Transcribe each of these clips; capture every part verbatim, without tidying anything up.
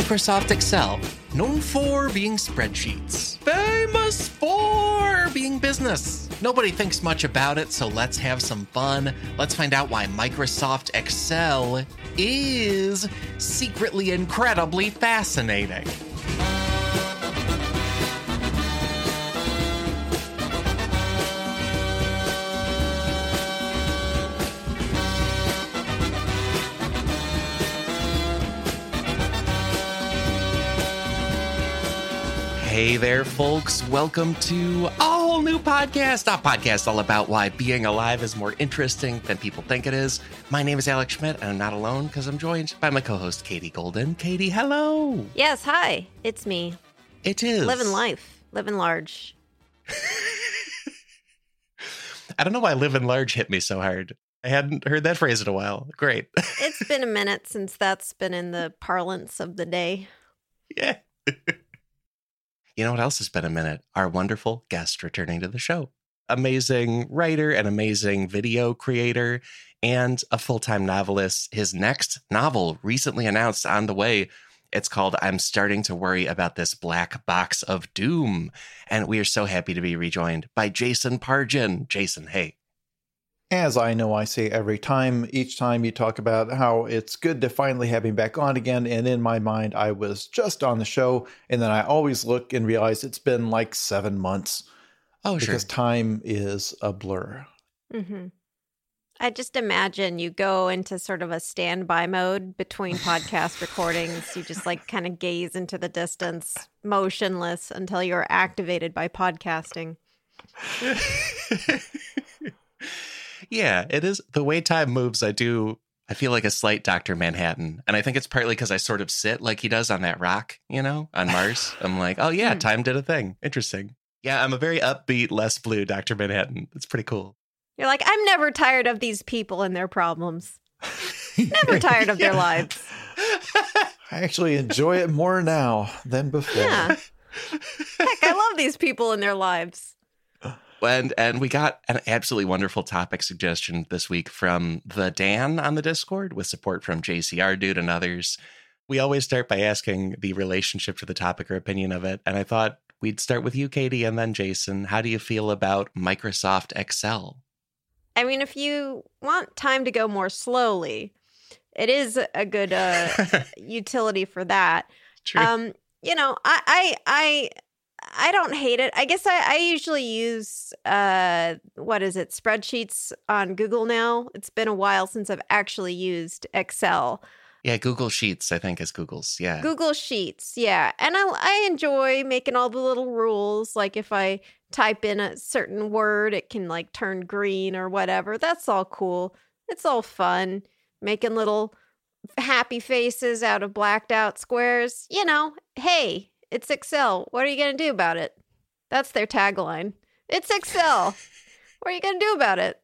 Microsoft Excel, known for being spreadsheets, famous for being business. Nobody thinks much about it, so let's have some fun. Let's find out why Microsoft Excel is secretly incredibly fascinating. Hey there, folks. Welcome to a whole new podcast, a podcast all about why being alive is more interesting than people think it is. My name is Alex Schmidt, and I'm not alone because I'm joined by my co-host, Katie Golden. Katie, hello. Yes, hi. It's me. It is. Living life. Living large. I don't know why living large hit me so hard. I hadn't heard that phrase in a while. Great. It's been a minute since that's been in the parlance of the day. Yeah. You know what else has been a minute? Our wonderful guest returning to the show. Amazing writer, an amazing video creator, and a full-time novelist. His next novel recently announced on the way. It's called I'm Starting to Worry About This Black Box of Doom. And we are so happy to be rejoined by Jason Pargin. Jason, hey. As I know I say every time, each time you talk about how it's good to finally have him back on again, and in my mind, I was just on the show, and then I always look and realize it's been like seven months. Oh, sure. Because time is a blur. Mm-hmm. I just imagine you go into sort of a standby mode between podcast recordings. You just like kind of gaze into the distance, motionless, until you're activated by podcasting. Yeah, it is. The way time moves, I do. I feel like a slight Doctor Manhattan. And I think it's partly because I sort of sit like he does on that rock, you know, on Mars. I'm like, oh, yeah, time did a thing. Interesting. Yeah, I'm a very upbeat, less blue Doctor Manhattan. It's pretty cool. You're like, I'm never tired of these people and their problems. Never tired of their lives. I actually enjoy it more now than before. Yeah. Heck, I love these people and their lives. And and we got an absolutely wonderful topic suggestion this week from the Dan on the Discord with support from J C R Dude and others. We always start by asking the relationship to the topic or opinion of it. And I thought we'd start with you, Katie, and then Jason. How do you feel about Microsoft Excel? I mean, if you want time to go more slowly, it is a good uh, utility for that. True. Um, you know, I, I, I, I don't hate it. I guess I, I usually use, uh, what is it, spreadsheets on Google now. It's been a while since I've actually used Excel. Yeah, Google Sheets, I think, is Google's. Yeah. Google Sheets, yeah. And I, I enjoy making all the little rules. Like if I type in a certain word, it can like turn green or whatever. That's all cool. It's all fun. Making little happy faces out of blacked out squares. You know, hey, it's Excel. What are you going to do about it? That's their tagline. It's Excel. What are you going to do about it?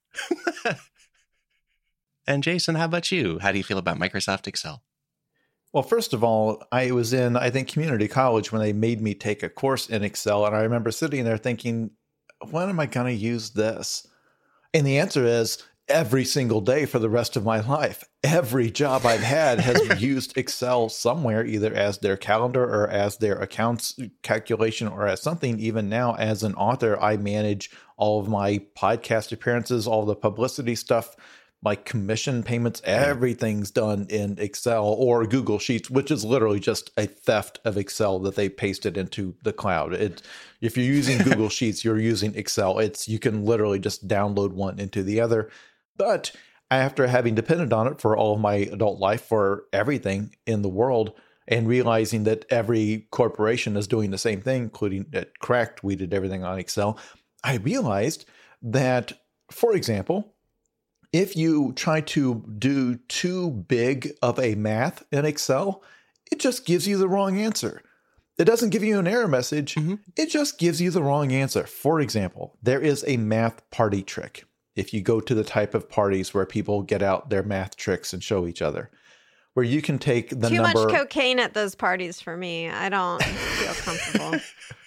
And Jason, how about you? How do you feel about Microsoft Excel? Well, first of all, I was in, I think, community college when they made me take a course in Excel. And I remember sitting there thinking, when am I going to use this? And the answer is every single day for the rest of my life. Every job I've had has used Excel somewhere, either as their calendar or as their accounts calculation or as something. Even now, as an author, I manage all of my podcast appearances, all the publicity stuff, my commission payments, everything's done in Excel or Google Sheets, which is literally just a theft of Excel that they pasted into the cloud. It, if you're using Google Sheets, you're using Excel. It's you can literally just download one into the other. But after having depended on it for all of my adult life, for everything in the world, and realizing that every corporation is doing the same thing, including at Cracked, we did everything on Excel, I realized that, for example, if you try to do too big of a math in Excel, it just gives you the wrong answer. It doesn't give you an error message. Mm-hmm. It just gives you the wrong answer. For example, there is a math party trick. If you go to the type of parties where people get out their math tricks and show each other, where you can take the Too number... much cocaine at those parties for me. I don't feel comfortable.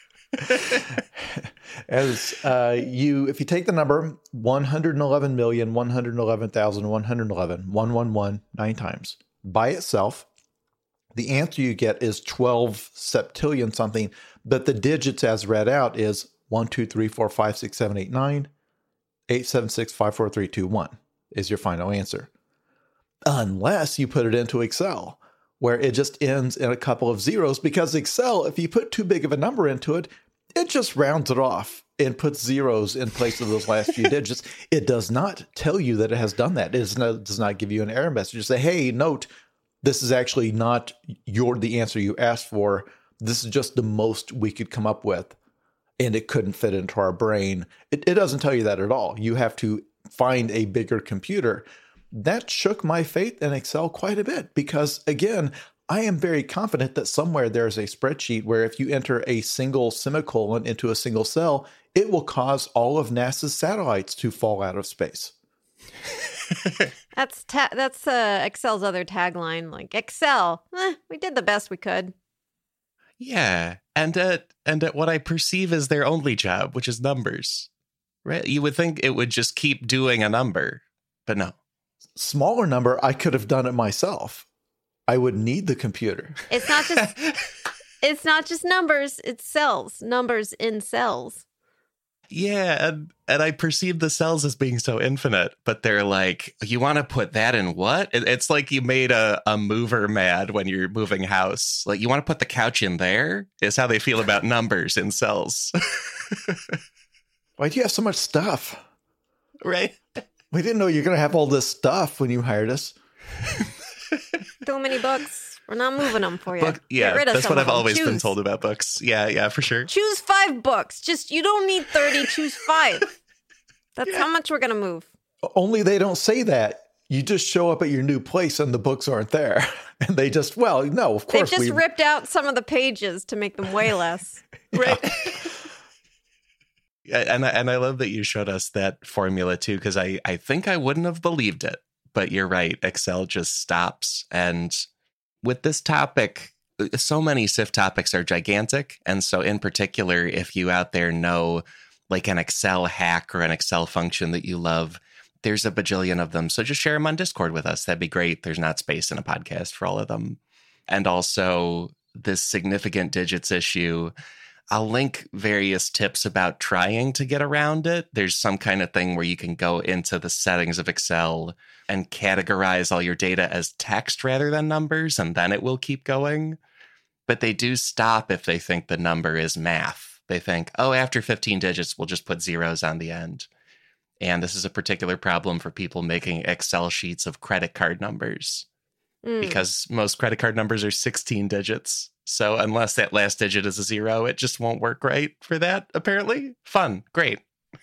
As uh, you, if you take the number one hundred eleven million, one hundred eleven thousand, one hundred eleven, one hundred eleven, nine times by itself, the answer you get is twelve septillion something, but the digits as read out is one, two, three, four, five, six, seven, eight, nine, eight, seven, six, five, four, three, two, one is your final answer. Unless you put it into Excel, where it just ends in a couple of zeros, because Excel, if you put too big of a number into it, it just rounds it off and puts zeros in place of those last few digits. It does not tell you that it has done that. It does not, does not give you an error message. Just say, hey, note, this is actually not your the answer you asked for. This is just the most we could come up with, and it couldn't fit into our brain. It, it doesn't tell you that at all. You have to find a bigger computer. That shook my faith in Excel quite a bit because, again, I am very confident that somewhere there's a spreadsheet where if you enter a single semicolon into a single cell, it will cause all of NASA's satellites to fall out of space. That's ta- that's uh, Excel's other tagline, like, Excel, eh, we did the best we could. Yeah, and at, and at what I perceive as their only job, which is numbers. Right? You would think it would just keep doing a number, but no. Smaller number, I could have done it myself. I would need the computer. It's not just it's not just numbers, it's cells. Numbers in cells. Yeah, and, and I perceive the cells as being so infinite, but they're like, you want to put that in what? It, it's like you made a, a mover mad when you're moving house. Like, you want to put the couch in there? Is how they feel about numbers in cells. Why do you have so much stuff? Right? We didn't know you were going to have all this stuff when you hired us. Too many books. We're not moving them for you. Book, yeah, Get rid of that's some what of I've them. always Choose. been told about books. Yeah, yeah, for sure. Choose five books. Just, you don't need thirty, choose five. That's yeah. how much we're going to move. Only they don't say that. You just show up at your new place and the books aren't there. And they just, well, no, of course. They just we... ripped out some of the pages to make them way less. Right. Yeah, and I, and I love that you showed us that formula too, because I, I think I wouldn't have believed it. But you're right. Excel just stops. And with this topic, so many S I F topics are gigantic. And so in particular, if you out there know like an Excel hack or an Excel function that you love, there's a bajillion of them. So just share them on Discord with us. That'd be great. There's not space in a podcast for all of them. And also this significant digits issue, I'll link various tips about trying to get around it. There's some kind of thing where you can go into the settings of Excel and categorize all your data as text rather than numbers, and then it will keep going. But they do stop if they think the number is math. They think, oh, after fifteen digits, we'll just put zeros on the end. And this is a particular problem for people making Excel sheets of credit card numbers. Mm. Because most credit card numbers are sixteen digits. So unless that last digit is a zero, it just won't work right for that, apparently. Fun. Great.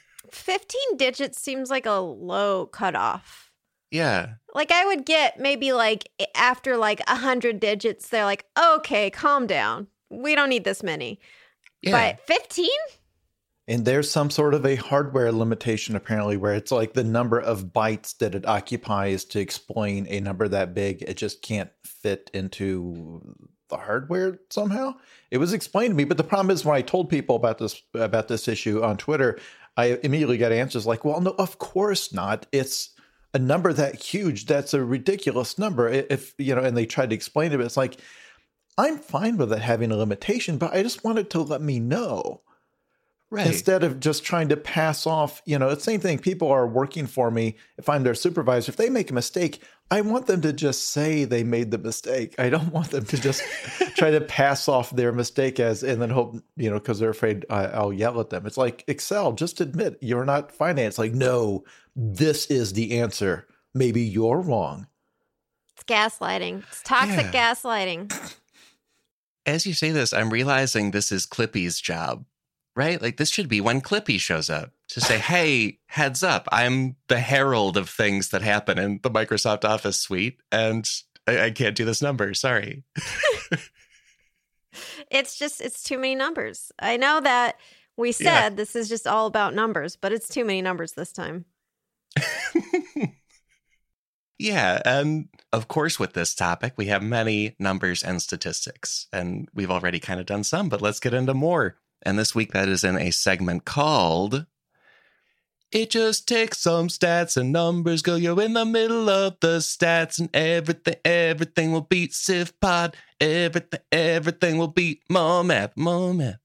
fifteen digits seems like a low cutoff. Yeah. Like I would get maybe like after like one hundred digits, they're like, okay, calm down. We don't need this many. Yeah. But fifteen? And there's some sort of a hardware limitation, apparently, where it's like the number of bytes that it occupies to explain a number that big. It just can't fit into the hardware somehow. It was explained to me, but the problem is when I told people about this about this issue on Twitter, I immediately got answers like, well, no, of course not. It's a number that huge. That's a ridiculous number. If, you know, and they tried to explain it, but it's like, I'm fine with it having a limitation, but I just wanted to let me know. Right. Instead of just trying to pass off, you know, the same thing. People are working for me. If I'm their supervisor, if they make a mistake, I want them to just say they made the mistake. I don't want them to just try to pass off their mistake as, and then hope, you know, because they're afraid I, I'll yell at them. It's like, Excel, just admit you're not finance. Like, no, this is the answer. Maybe you're wrong. It's gaslighting. It's toxic yeah. gaslighting. As you say this, I'm realizing this is Clippy's job. Right? Like this should be when Clippy shows up to say, hey, heads up, I'm the herald of things that happen in the Microsoft Office suite, and I, I can't do this number. Sorry. It's just, it's too many numbers. I know that we said yeah. this is just all about numbers, but it's too many numbers this time. Yeah. And of course, with this topic, we have many numbers and statistics, and we've already kind of done some, but let's get into more. And this week, that is in a segment called It just takes some stats and numbers, go, you're in the middle of the stats, and everything, everything will beat CivPod. Everything, everything will beat more math, more math.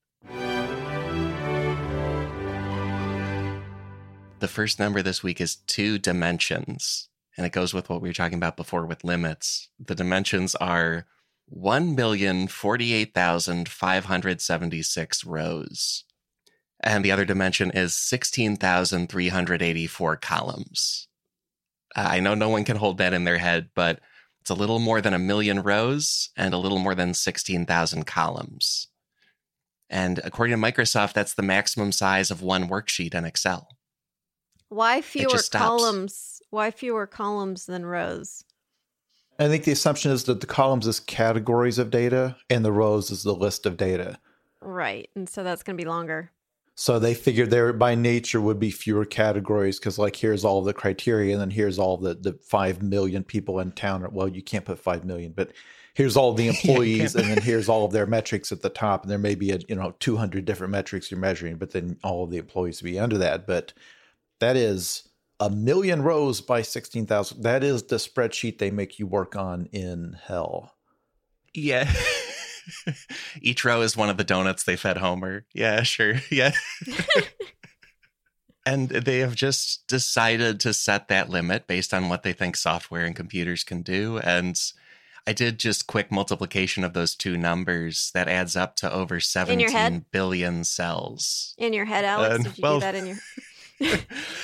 The first number this week is two dimensions, and it goes with what we were talking about before with limits. The dimensions are one million forty-eight thousand five hundred seventy-six rows. And the other dimension is sixteen thousand three hundred eighty-four columns. Uh, I know no one can hold that in their head, but it's a little more than a million rows and a little more than sixteen thousand columns. And according to Microsoft, that's the maximum size of one worksheet in Excel. Why fewer just stops. columns? Why fewer columns than rows? I think the assumption is that the columns is categories of data and the rows is the list of data. Right. And so that's going to be longer. So they figured there by nature would be fewer categories because, like, here's all the criteria and then here's all the, the five million people in town. Well, you can't put five million, but here's all the employees and then here's all of their metrics at the top. And there may be, a, you know, two hundred different metrics you're measuring, but then all of the employees will be under that. But that is a million rows by sixteen thousand. That is the spreadsheet they make you work on in hell. Yeah. Each row is one of the donuts they fed Homer. Yeah, sure. Yeah. And they have just decided to set that limit based on what they think software and computers can do. And I did just quick multiplication of those two numbers. That adds up to over seventeen billion cells. In your head, Alex? Uh, Did you well, do that in your...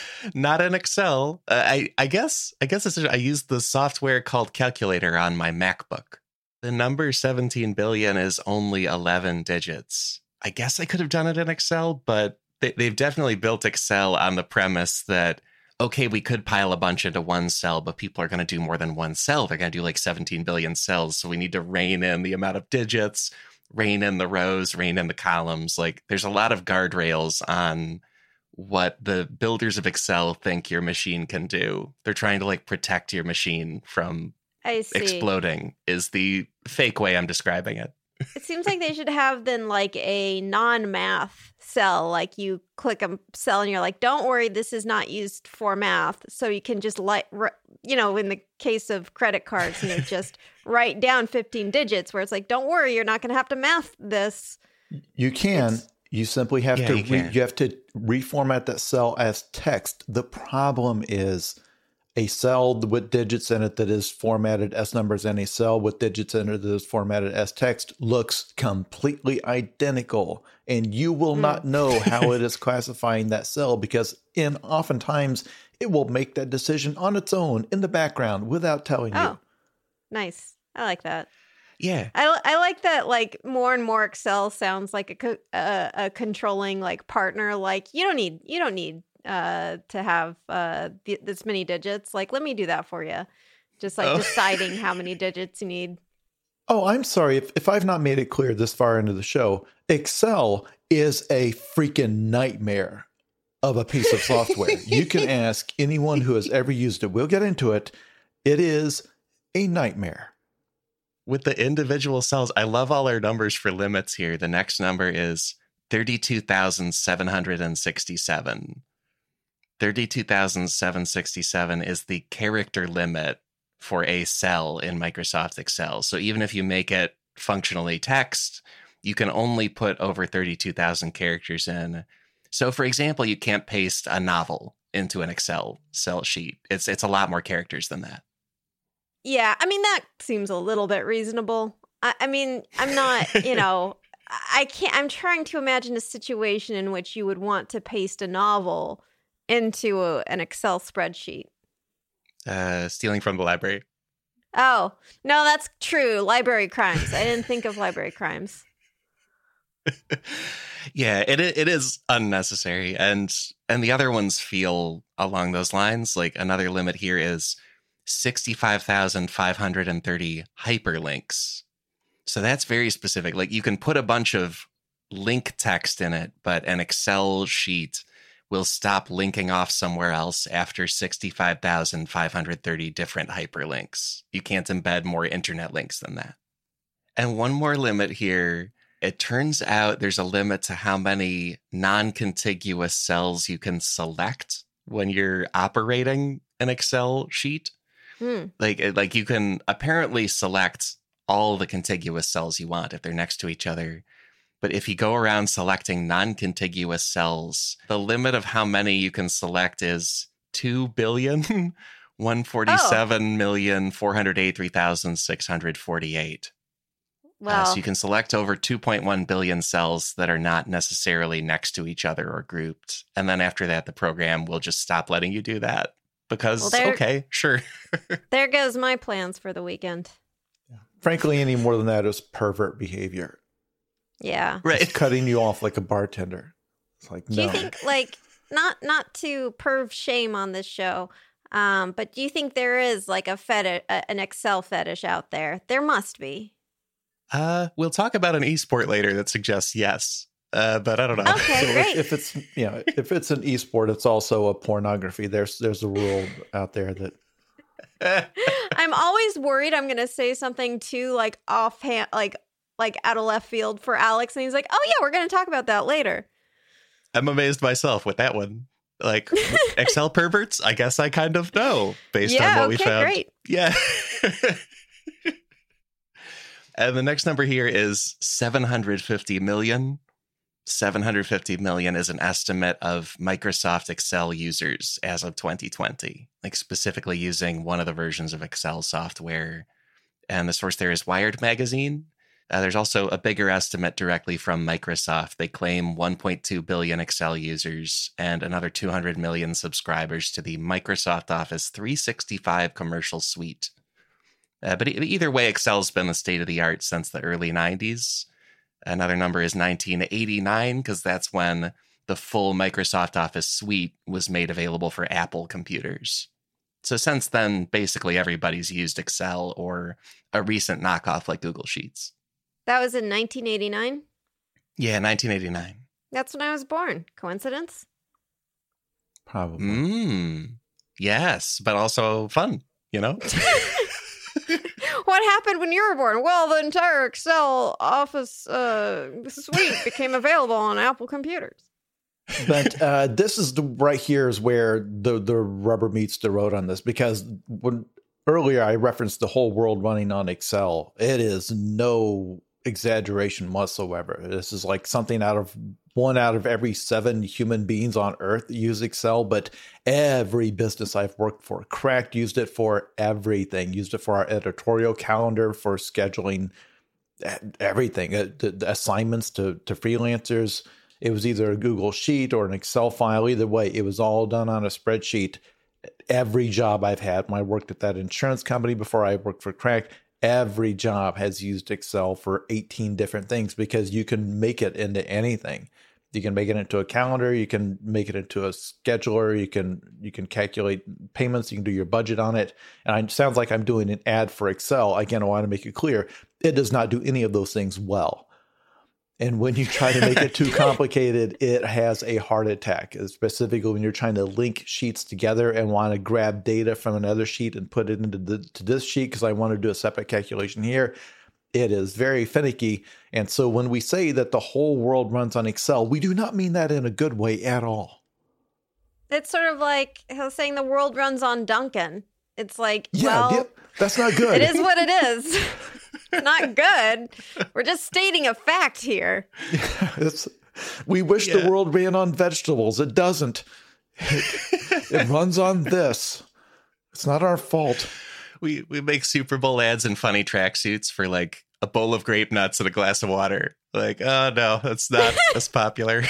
Not in Excel. Uh, I, I guess I guess it's, I used the software called Calculator on my MacBook. The number seventeen billion is only eleven digits. I guess I could have done it in Excel, but they, they've definitely built Excel on the premise that, okay, we could pile a bunch into one cell, but people are going to do more than one cell. They're going to do like seventeen billion cells. So we need to rein in the amount of digits, rein in the rows, rein in the columns. Like, there's a lot of guardrails on what the builders of Excel think your machine can do. They're trying to like protect your machine from I see. exploding is the fake way I'm describing it. It seems like they should have then like a non-math cell. Like you click a cell and you're like, don't worry, this is not used for math. So you can just like, you know, in the case of credit cards, you know, just write down fifteen digits where it's like, don't worry, you're not going to have to math this. You can. It's, you simply have yeah, to you, re- you have to reformat that cell as text. The problem is a cell with digits in it that is formatted as numbers and a cell with digits in it that is formatted as text looks completely identical. And you will mm. not know how it is classifying that cell because in oftentimes it will make that decision on its own in the background without telling oh, you. Nice. I like that. Yeah. I, I like that, like, more and more Excel sounds like a, co- a, a controlling, like, partner. Like, you don't need, you don't need uh, to have uh, th- this many digits. Like, let me do that for you. Just, like, oh. deciding how many digits you need. Oh, I'm sorry. If, if I've not made it clear this far into the show, Excel is a freaking nightmare of a piece of software. You can ask anyone who has ever used it. We'll get into it. It is a nightmare. With the individual cells, I love all our numbers for limits here. The next number is thirty-two thousand seven hundred sixty-seven. thirty-two thousand seven hundred sixty-seven is the character limit for a cell in Microsoft Excel. So even if you make it functionally text, you can only put over thirty-two thousand characters in. So for example, you can't paste a novel into an Excel cell sheet. It's it's a lot more characters than that. Yeah, I mean, that seems a little bit reasonable. I, I mean, I'm not, you know, I can't, I'm trying to imagine a situation in which you would want to paste a novel into a, an Excel spreadsheet. Uh, stealing from the library. Oh, no, that's true. Library crimes. I didn't think of library crimes. Yeah, it it is unnecessary. And and the other ones feel along those lines. Like another limit here is sixty-five thousand five hundred thirty hyperlinks. So that's very specific. Like you can put a bunch of link text in it, but an Excel sheet will stop linking off somewhere else after sixty-five thousand five hundred thirty different hyperlinks. You can't embed more internet links than that. And one more limit here. It turns out there's a limit to how many non-contiguous cells you can select when you're operating an Excel sheet. Hmm. Like, like you can apparently select all the contiguous cells you want if they're next to each other. But if you go around selecting non-contiguous cells, the limit of how many you can select is two billion, one hundred forty-seven million, four hundred eighty-three thousand, six hundred forty-eight. Well, Uh, so you can select over two point one billion cells that are not necessarily next to each other or grouped. And then after that, the program will just stop letting you do that because, Well, there- okay, sure. there goes my plans for the weekend. Frankly, any more than that is pervert behavior. Yeah. Right. It's cutting you off like a bartender. It's like, Do no. you think, like, not not to perv shame on this show, um, but do you think there is like a fetish, a, an Excel fetish out there? There must be. Uh, we'll talk about an esport later that suggests yes, uh, but I don't know. Okay, So great. if, if it's you know if it's an esport, it's also a pornography. There's there's a rule out there that I'm always worried I'm going to say something too like offhand, like like out of left field for Alex, and he's like, "Oh yeah, we're going to talk about that later." I'm amazed myself with that one. Like Excel perverts, I guess I kind of know based yeah, on what okay, we found. great. Yeah. And the next number here is seven hundred fifty million. seven hundred fifty million is an estimate of Microsoft Excel users as of twenty twenty, like specifically using one of the versions of Excel software. And the source there is Wired Magazine. Uh, there's also a bigger estimate directly from Microsoft. They claim one point two billion Excel users and another two hundred million subscribers to the Microsoft Office three sixty-five commercial suite. Uh, but e- either way, Excel's been the state of the art since the early nineties. Another number is nineteen eighty-nine, because that's when the full Microsoft Office suite was made available for Apple computers. So since then, basically everybody's used Excel or a recent knockoff like Google Sheets. That was in nineteen eighty-nine. Yeah, nineteen eighty-nine. That's when I was born. Coincidence? probably. Mmm. Yes, but also fun, you know? What happened when you were born? Well, the entire Excel Office uh, suite became available on Apple computers. But uh, this is the right here is where the the rubber meets the road on this, because when earlier I referenced the whole world running on Excel. It is no exaggeration whatsoever. This is like something out of one out of every seven human beings on Earth use Excel, but every business I've worked for, Cracked used it for everything. Used it for our editorial calendar, for scheduling everything, uh, the, the assignments to to freelancers. It was either a Google Sheet or an Excel file. Either way, it was all done on a spreadsheet. Every job I've had, when I worked at that insurance company before I worked for Crack, every job has used Excel for eighteen different things, because you can make it into anything. You can make it into a calendar. You can make it into a scheduler. You can you can calculate payments. You can do your budget on it. And it sounds like I'm doing an ad for Excel. Again, I want to make it clear, it does not do any of those things well. And when you try to make it too complicated, it has a heart attack, specifically when you're trying to link sheets together and want to grab data from another sheet and put it into the, to this sheet because I want to do a separate calculation here. It is very finicky. And so when we say that the whole world runs on Excel, we do not mean that in a good way at all. It's sort of like saying the world runs on Duncan. It's like, Yeah, well, yeah, that's not good. it is what it is. It's not good. We're just stating a fact here. It's, we wish Yeah. the world ran on vegetables. It doesn't. It, it runs on this. It's not our fault. We we make Super Bowl ads in funny tracksuits for like a bowl of grape nuts and a glass of water. Like, oh no, that's not as popular.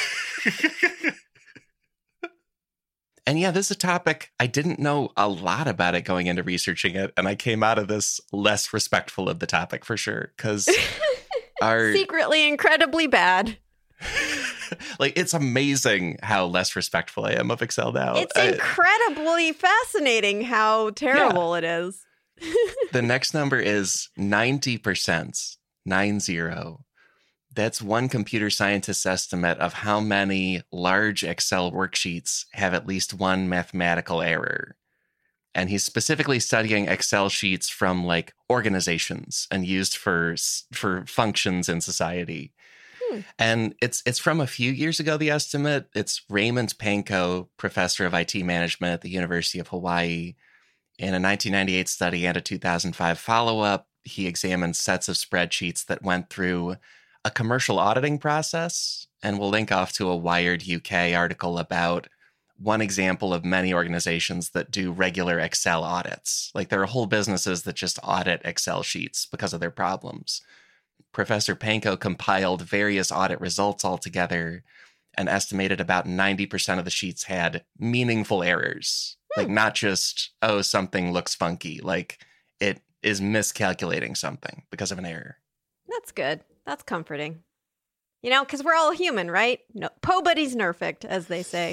And yeah, this is a topic I didn't know a lot about it going into researching it, and I came out of this less respectful of the topic for sure, because our Secretly incredibly bad. like it's amazing how less respectful I am of Excel now. It's I- incredibly fascinating how terrible it is. The next number is ninety percent, nine zero. That's one computer scientist's estimate of how many large Excel worksheets have at least one mathematical error. And he's specifically studying Excel sheets from like organizations and used for for functions in society. Hmm. And it's it's from a few years ago, the estimate. It's Raymond Pankow, professor of I T management at the University of Hawaii. In a nineteen ninety-eight study and a two thousand five follow-up, he examined sets of spreadsheets that went through a commercial auditing process. And we'll link off to a Wired U K article about one example of many organizations that do regular Excel audits. Like there are whole businesses that just audit Excel sheets because of their problems. Professor Pankow compiled various audit results all together and estimated about ninety percent of the sheets had meaningful errors. Hmm. Like not just, oh, something looks funky. Like it is miscalculating something because of an error. That's good. That's comforting. You know, because we're all human, right? No, nobody's perfect, as they say.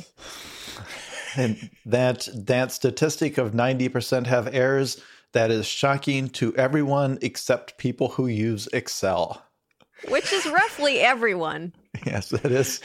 And that that statistic of ninety percent have errors, that is shocking to everyone except people who use Excel. Which is roughly everyone. Yes, it is.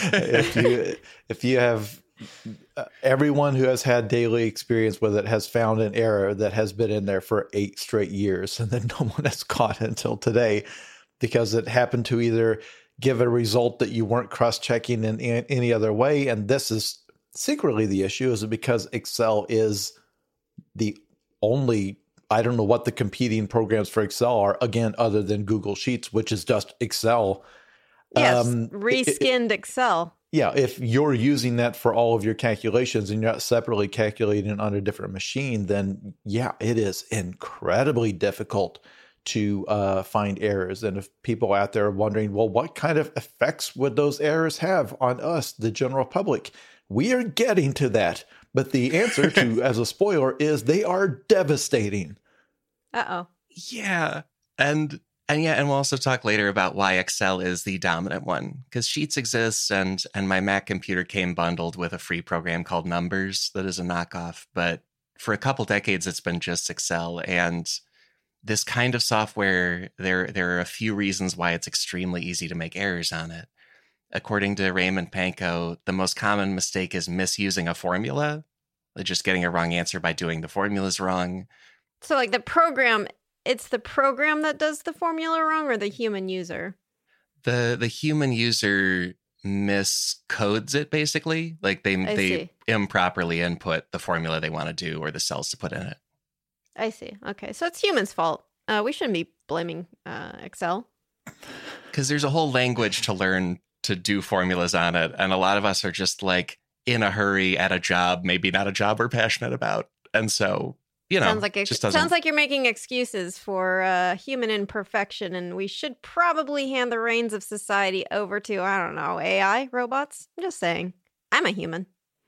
if you if you have uh, everyone who has had daily experience with it has found an error that has been in there for eight straight years, and then no one has caught it until today because it happened to either give a result that you weren't cross-checking in, in any other way. And this is secretly the issue, is because Excel is the only, I don't know what the competing programs for Excel are, again, other than Google Sheets, which is just Excel. Yes, um, reskinned it, Excel. Yeah, if you're using that for all of your calculations and you're not separately calculating on a different machine, then yeah, it is incredibly difficult to uh, find errors. And if people out there are wondering, well, what kind of effects would those errors have on us, the general public? We are getting to that. But the answer to, as a spoiler, is they are devastating. Uh-oh. Yeah. And and yeah, and we'll also talk later about why Excel is the dominant one. Because Sheets exists, and and my Mac computer came bundled with a free program called Numbers that is a knockoff. But for a couple decades, it's been just Excel. And this kind of software, there, there are a few reasons why it's extremely easy to make errors on it. According to Raymond Pankow, the most common mistake is misusing a formula, just getting a wrong answer by doing the formulas wrong. So like the program, it's the program that does the formula wrong, or the human user? The the human user miscodes it, basically. Like they I they see. improperly input the formula they want to do or the cells to put in it. I see. Okay, so it's humans' fault. Uh, we shouldn't be blaming uh, Excel. Because there's a whole language to learn to do formulas on it. And a lot of us are just like in a hurry at a job, maybe not a job we're passionate about. And so, you know, sounds like it just doesn't... sounds like you're making excuses for uh, human imperfection, and we should probably hand the reins of society over to, I don't know, A I robots. I'm just saying. I'm a human.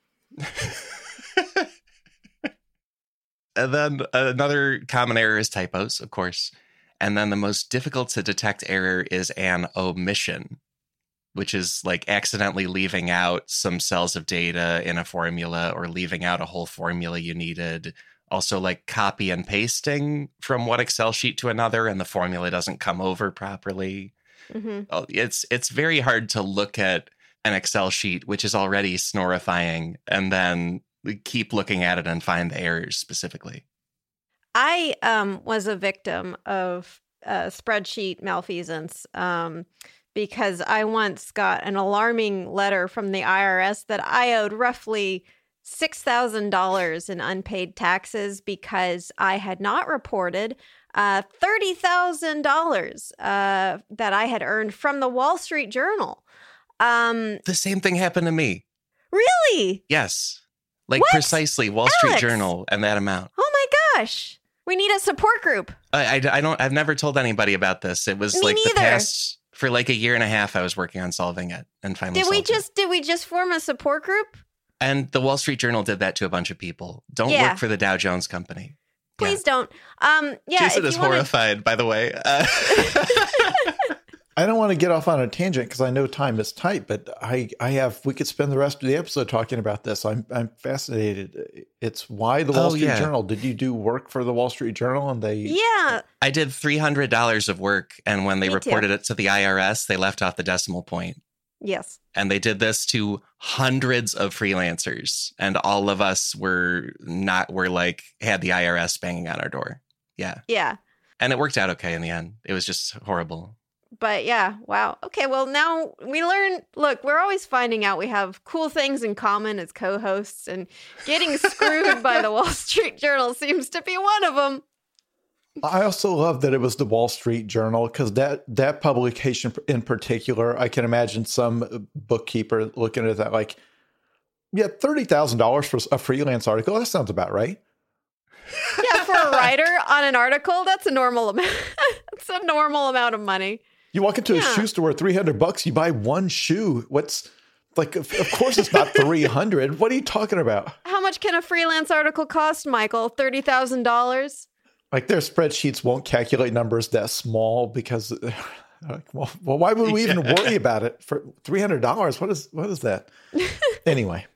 And then another common error is typos, of course. And then the most difficult to detect error is an omission, which is like accidentally leaving out some cells of data in a formula or leaving out a whole formula you needed. Also like copy and pasting from one Excel sheet to another and the formula doesn't come over properly. Mm-hmm. It's it's very hard to look at an Excel sheet, which is already snorifying, and then keep looking at it and find the errors specifically. I um, was a victim of uh, spreadsheet malfeasance um, because I once got an alarming letter from the I R S that I owed roughly six thousand dollars in unpaid taxes because I had not reported uh, thirty thousand dollars uh, that I had earned from the Wall Street Journal. Um, the same thing happened to me. Really? Yes. Like what? Precisely, Wall Alex. Street Journal and that amount. Oh my gosh. We need a support group. I, I, I don't, I've never told anybody about this. It was Me like neither. the past, for like a year and a half, I was working on solving it and finally Did we solved just, it. did we just form a support group? And the Wall Street Journal did that to a bunch of people. Don't Yeah. work for the Dow Jones Company. Please yeah. don't. Um, yeah, Jason if is you wanna... horrified, by the way. Uh- I don't want to get off on a tangent because I know time is tight, but I, I have, we could spend the rest of the episode talking about this. I'm, I'm fascinated. It's why the Wall oh, Street yeah. Journal. Did you do work for the Wall Street Journal and they? Yeah. I did three hundred dollars of work. And when they Me reported too. it to the I R S, they left off the decimal point. Yes. And they did this to hundreds of freelancers. And all of us were not, were like, had the I R S banging on our door. Yeah. Yeah. And it worked out okay in the end. It was just horrible. But yeah, wow. Okay, well, now we learn. Look, we're always finding out we have cool things in common as co-hosts, and getting screwed by the Wall Street Journal seems to be one of them. I also love that it was the Wall Street Journal, because that, that publication in particular, I can imagine some bookkeeper looking at that like, yeah, thirty thousand dollars for a freelance article. That sounds about right. Yeah, for a writer on an article, that's a normal amount. That's a normal amount of money. You walk into yeah. a shoe store, three hundred bucks, you buy one shoe. What's like, of, of course it's not three hundred. What are you talking about? How much can a freelance article cost, Michael? thirty thousand dollars? Like their spreadsheets won't calculate numbers that small because, like, well, well, why would we even yeah. worry about it for three hundred dollars? What is, what is that? Anyway.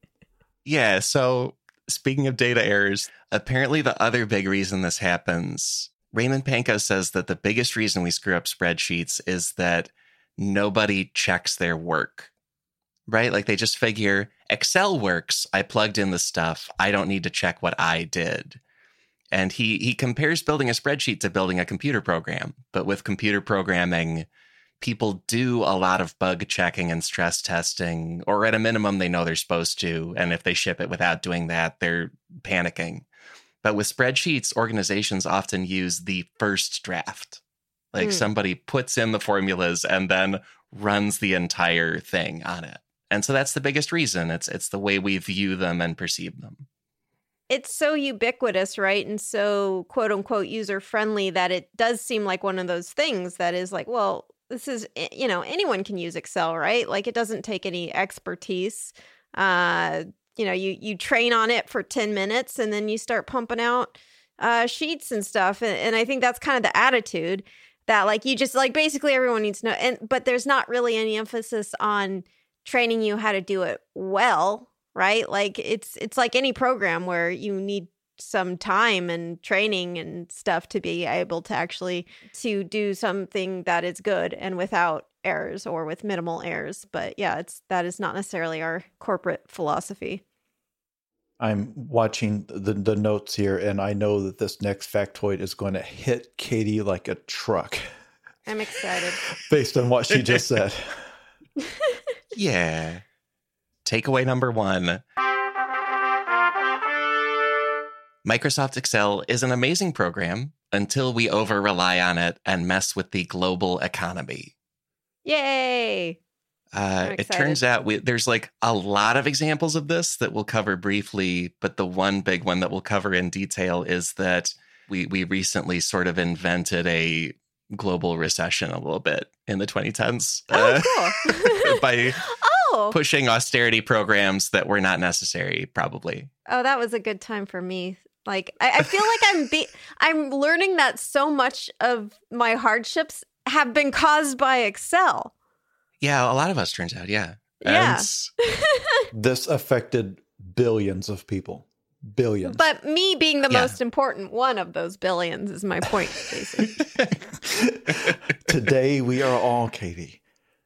Yeah. So speaking of data errors, apparently the other big reason this happens, Raymond Panko says that the biggest reason we screw up spreadsheets is that nobody checks their work, right? Like they just figure Excel works. I plugged in the stuff. I don't need to check what I did. And he he compares building a spreadsheet to building a computer program. But with computer programming, people do a lot of bug checking and stress testing, or at a minimum, they know they're supposed to. And if they ship it without doing that, they're panicking. But with spreadsheets, organizations often use the first draft. Like mm. somebody puts in the formulas and then runs the entire thing on it. And so that's the biggest reason. It's it's the way we view them and perceive them. It's so ubiquitous, right? And so quote unquote user friendly that it does seem like one of those things that is like, well, this is, you know, anyone can use Excel, right? Like it doesn't take any expertise. Uh, you know, you, you train on it for ten minutes and then you start pumping out uh, sheets and stuff. And, and I think that's kind of the attitude that like, you just like basically everyone needs to know. And, but there's not really any emphasis on training you how to do it well. Right? Like it's it's like any program where you need some time and training and stuff to be able to actually to do something that is good and without errors or with minimal errors. But yeah, it's that is not necessarily our corporate philosophy. I'm watching the, the notes here, and I know that this next factoid is going to hit Katie like a truck. I'm excited. Based on what she just said. Yeah. Takeaway number one. Microsoft Excel is an amazing program until we over-rely on it and mess with the global economy. Yay! Uh, it turns out we, there's like a lot of examples of this that we'll cover briefly, but the one big one that we'll cover in detail is that we we recently sort of invented a global recession a little bit in the twenty tens. Oh, uh, cool. by oh. pushing austerity programs that were not necessary, probably. Oh, that was a good time for me. Like, I, I feel like I'm be- I'm learning that so much of my hardships have been caused by Excel. Yeah, a lot of us, turns out, yeah. Yeah. And this affected billions of people. Billions. But me being the yeah. most important one of those billions is my point, Jason. Today we are all Katie.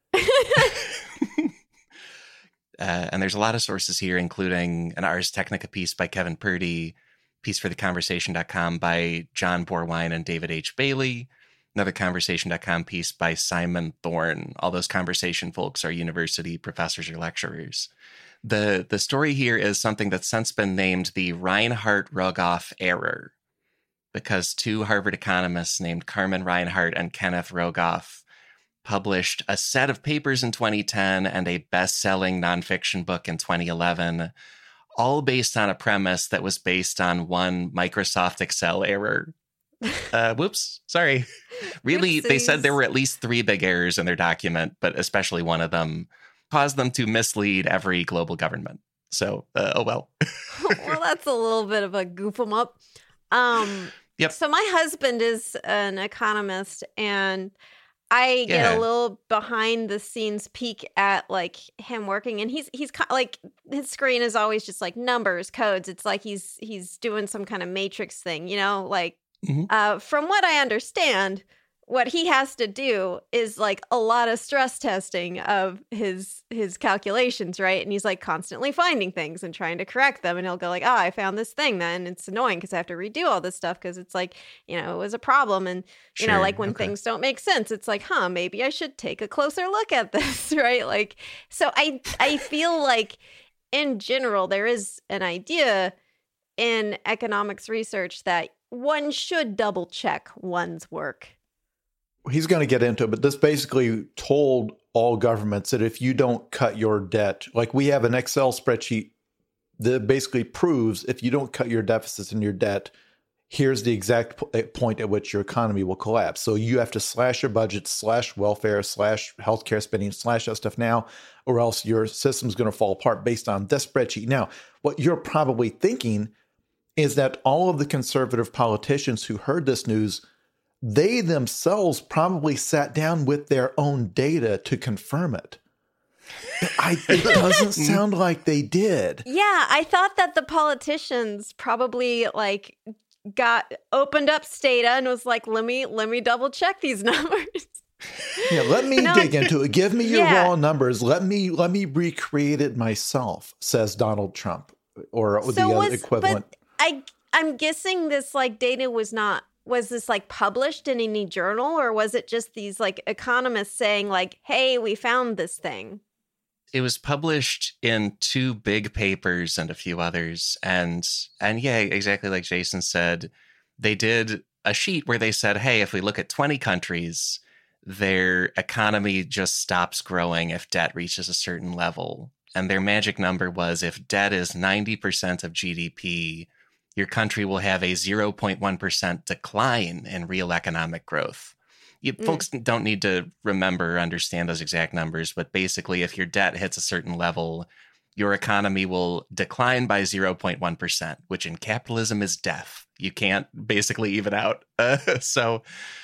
Uh, and there's a lot of sources here, including an Ars Technica piece by Kevin Purdy, piece for the conversation dot com by John Borwine and David H. Bailey, another conversation dot com piece by Simon Thorne. All those conversation folks are university professors or lecturers. The, the story here is something that's since been named the Reinhart-Rogoff error, because two Harvard economists named Carmen Reinhart and Kenneth Rogoff published a set of papers in twenty ten and a best-selling nonfiction book in twenty eleven, all based on a premise that was based on one Microsoft Excel error. Uh, whoops, sorry. Really, Oopsies. They said there were at least three big errors in their document, but especially one of them caused them to mislead every global government. So, uh, oh well. Well, that's a little bit of a goof 'em up. Um, yep. So my husband is an economist, and I get Yeah. a little behind the scenes peek at like him working, and he's he's ki- like his screen is always just like numbers, codes. It's like he's he's doing some kind of matrix thing, you know. Like Mhm. uh, from what I understand, what he has to do is like a lot of stress testing of his his calculations, right? And he's like constantly finding things and trying to correct them. And he'll go like, oh, I found this thing then. It's annoying because I have to redo all this stuff because it's like, you know, it was a problem. And, you Sure, know, like when okay. things don't make sense, it's like, huh, maybe I should take a closer look at this, right? Like, so I I feel like in general, there is an idea in economics research that one should double check one's work. He's going to get into it, but this basically told all governments that if you don't cut your debt, like we have an Excel spreadsheet that basically proves if you don't cut your deficits and your debt, here's the exact p- point at which your economy will collapse. So you have to slash your budget, slash welfare, slash healthcare spending, slash that stuff now, or else your system's going to fall apart based on this spreadsheet. Now, what you're probably thinking is that all of the conservative politicians who heard this news, they themselves probably sat down with their own data to confirm it. I, it doesn't sound like they did. Yeah, I thought that the politicians probably like got opened up data and was like, let me let me double check these numbers. Yeah, let me No, dig into it. Give me your yeah. raw numbers. Let me let me recreate it myself, says Donald Trump, or the So other was equivalent. but I I'm guessing this like data was not was this like published in any journal, or was it just these like economists saying like, hey, we found this thing? It was published in two big papers and a few others. And and yeah, exactly like Jason said, they did a sheet where they said, hey, if we look at twenty countries, their economy just stops growing if debt reaches a certain level. And their magic number was if debt is ninety percent of G D P, your country will have a zero point one percent decline in real economic growth. You, Mm. Folks don't need to remember or understand those exact numbers, but basically, if your debt hits a certain level, your economy will decline by zero point one percent, which in capitalism is death. You can't basically even out. Uh, so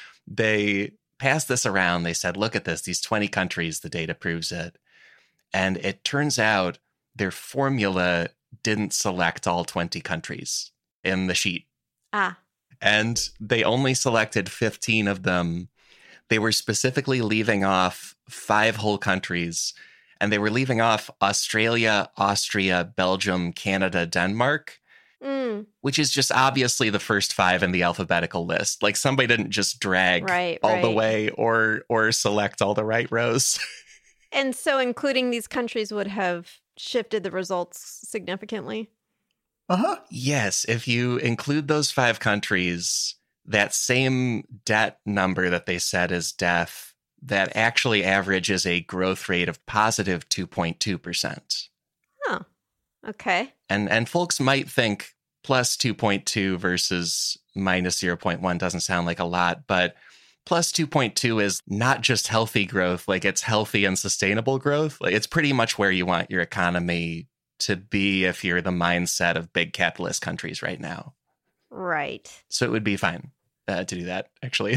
they passed this around. They said, look at this, these twenty countries, the data proves it. And it turns out their formula didn't select all twenty countries in the sheet. Ah, And they only selected fifteen of them. They were specifically leaving off five whole countries, and they were leaving off Australia, Austria, Belgium, Canada, Denmark, mm, which is just obviously the first five in the alphabetical list. Like somebody didn't just drag right, all right. the way or or select all the right rows. And so including these countries would have shifted the results significantly. Uh-huh. Yes, if you include those five countries, that same debt number that they said is death, that actually averages a growth rate of positive two point two percent. Oh, okay. And and folks might think plus two point two versus minus zero point one doesn't sound like a lot, but plus two point two is not just healthy growth, like it's healthy and sustainable growth. Like it's pretty much where you want your economy to be if you're the mindset of big capitalist countries right now. Right. So it would be fine uh, to do that, actually.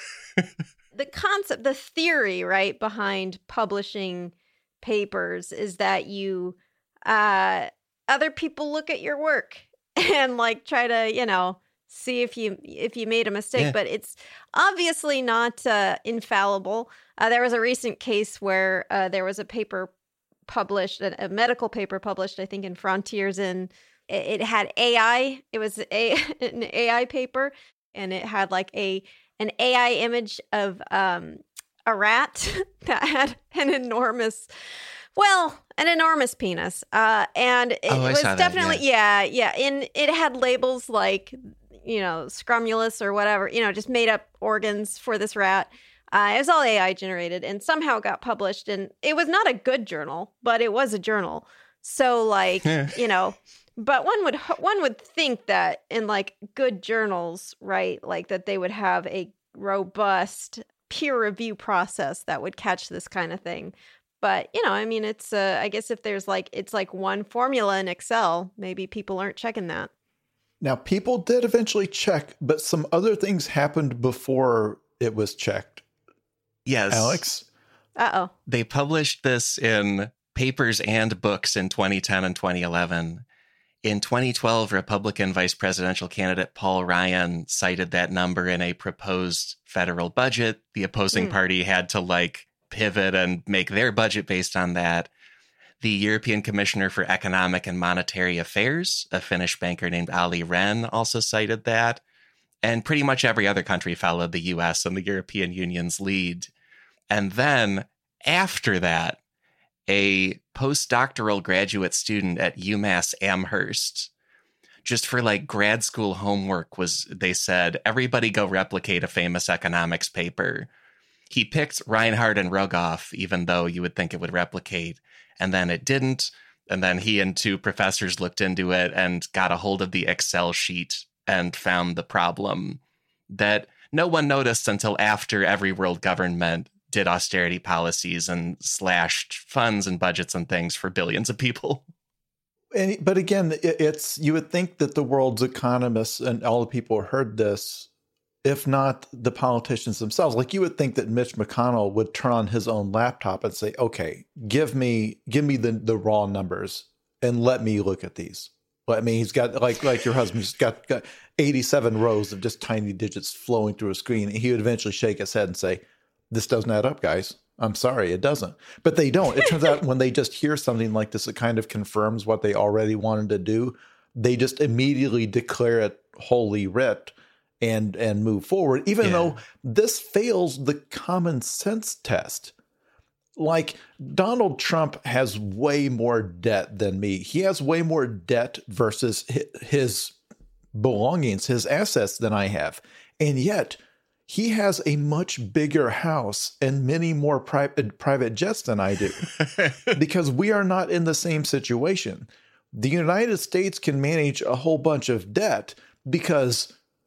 The concept, the theory, right, behind publishing papers is that you, uh, other people look at your work and like try to, you know, see if you if you made a mistake, Yeah. but it's obviously not uh, infallible. Uh, there was a recent case where uh, there was a paper published, a, a medical paper published, I think, in Frontiers, and it, it had A I. It was a an A I paper, and it had like a an A I image of um, a rat that had an enormous, well, an enormous penis, uh, and it Oh, I was saw that, definitely yeah, yeah, and it had labels like, you know, scrumulus or whatever, you know, just made up organs for this rat. Uh, it was all A I generated, and somehow it got published. And it was not a good journal, but it was a journal. So, like, you know, but one would one would think that in like good journals, right, like that they would have a robust peer review process that would catch this kind of thing. But you know, I mean, it's uh, I guess if there's like it's like one formula in Excel, maybe people aren't checking that. Now, people did eventually check, but some other things happened before it was checked. Yes. Alex? Uh-oh. They published this in papers and books in twenty ten and twenty eleven. In twenty twelve, Republican vice presidential candidate Paul Ryan cited that number in a proposed federal budget. The opposing Mm. party had to like pivot and make their budget based on that. The European Commissioner for Economic and Monetary Affairs, a Finnish banker named Olli Rehn, also cited that. And pretty much every other country followed the U S and the European Union's lead. And then after that, a postdoctoral graduate student at UMass Amherst, just for like grad school homework, was, they said, everybody go replicate a famous economics paper. He picked Reinhart and Rogoff, even though you would think it would replicate, and then it didn't. And then he and two professors looked into it and got a hold of the Excel sheet and found the problem that no one noticed until after every world government did austerity policies and slashed funds and budgets and things for billions of people. And, but again, it, it's you would think that the world's economists and all the people who heard this, if not the politicians themselves, like you would think that Mitch McConnell would turn on his own laptop and say, okay, give me give me the, the raw numbers and let me look at these. I mean, he's got, like like your husband's got, got eighty-seven rows of just tiny digits flowing through a screen. And he would eventually shake his head and say, this doesn't add up, guys. I'm sorry, it doesn't. But they don't. It turns out when they just hear something like this, it kind of confirms what they already wanted to do. They just immediately declare it holy writ and and move forward, even Yeah. though this fails the common sense test. Like, Donald Trump has way more debt than me. He has way more debt versus hi- his belongings, his assets than I have. And yet, he has a much bigger house and many more private private jets than I do, because we are not in the same situation. The United States can manage a whole bunch of debt because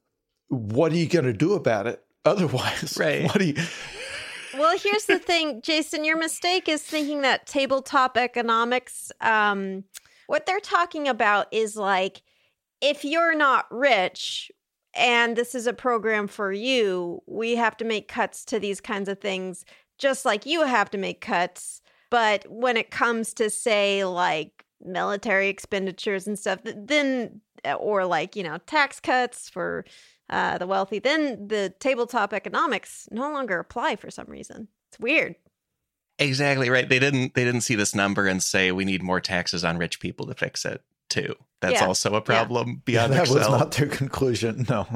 what are you going to do about it otherwise? Right. What do you... Well, here's the thing, Jason, your mistake is thinking that tabletop economics, um, what they're talking about is like, if you're not rich and this is a program for you, we have to make cuts to these kinds of things, just like you have to make cuts. But when it comes to, say, like military expenditures and stuff, then, or like, you know, tax cuts for uh, the wealthy, then the tabletop economics no longer apply for some reason. It's weird. Exactly right. They didn't they didn't see this number and say we need more taxes on rich people to fix it too. That's Yeah. also a problem beyond that Excel. was not their conclusion. No.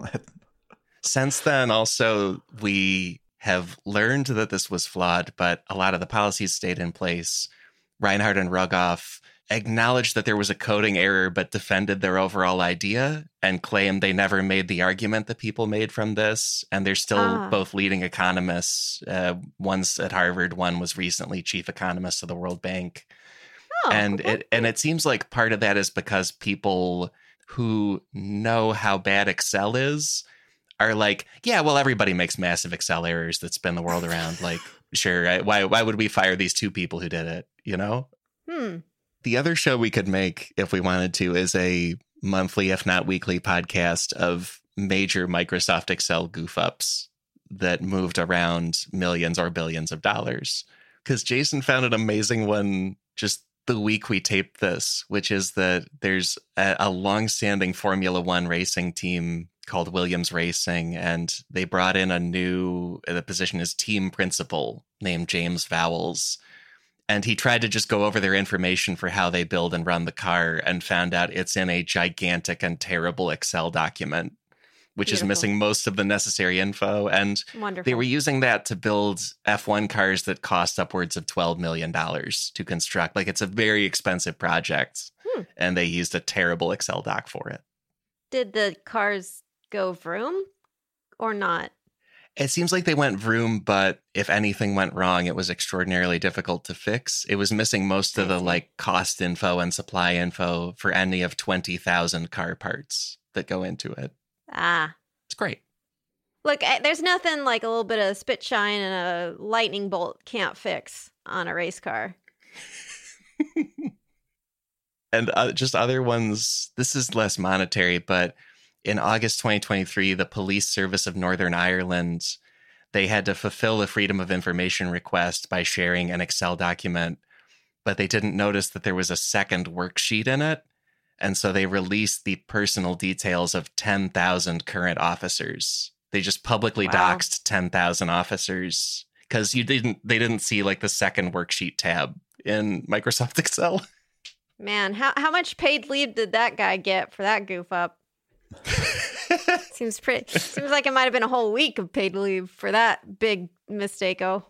Since then, also, we have learned that this was flawed, but a lot of the policies stayed in place. Reinhart and Rogoff acknowledged that there was a coding error, but defended their overall idea and claimed they never made the argument that people made from this. And they're still Ah. both leading economists. Uh, one's at Harvard, one was recently chief economist of the World Bank. Oh, and okay. it and it seems like part of that is because people who know how bad Excel is are like, yeah, well, everybody makes massive Excel errors that spin the world around. Like, sure, I, why why would we fire these two people who did it? You know? Hmm. The other show we could make, if we wanted to, is a monthly, if not weekly, podcast of major Microsoft Excel goof ups that moved around millions or billions of dollars. Because Jason found an amazing one just the week we taped this, which is that there's a, a longstanding Formula One racing team called Williams Racing, and they brought in a new, the position is team principal named James Vowles. And he tried to just go over their information for how they build and run the car and found out it's in a gigantic and terrible Excel document, which Beautiful. is missing most of the necessary info. And Wonderful. they were using that to build F one cars that cost upwards of twelve million dollars to construct. Like, it's a very expensive project. Hmm. And they used a terrible Excel doc for it. Did the cars go vroom or not? It seems like they went vroom, but if anything went wrong, it was extraordinarily difficult to fix. It was missing most of I the see. like cost info and supply info for any of twenty thousand car parts that go into it. Ah. It's great. Look, I- there's nothing like a little bit of spit shine and a lightning bolt can't fix on a race car. And uh, just other ones, this is less monetary, but in August twenty twenty-three, the Police Service of Northern Ireland, they had to fulfill a Freedom of Information request by sharing an Excel document, but they didn't notice that there was a second worksheet in it. And so they released the personal details of ten thousand current officers. They just publicly Wow. doxed ten thousand officers because you didn't. They didn't see like the second worksheet tab in Microsoft Excel. Man, how how much paid leave did that guy get for that goof up? Seems pretty. Seems like it might have been a whole week of paid leave for that big mistake-o.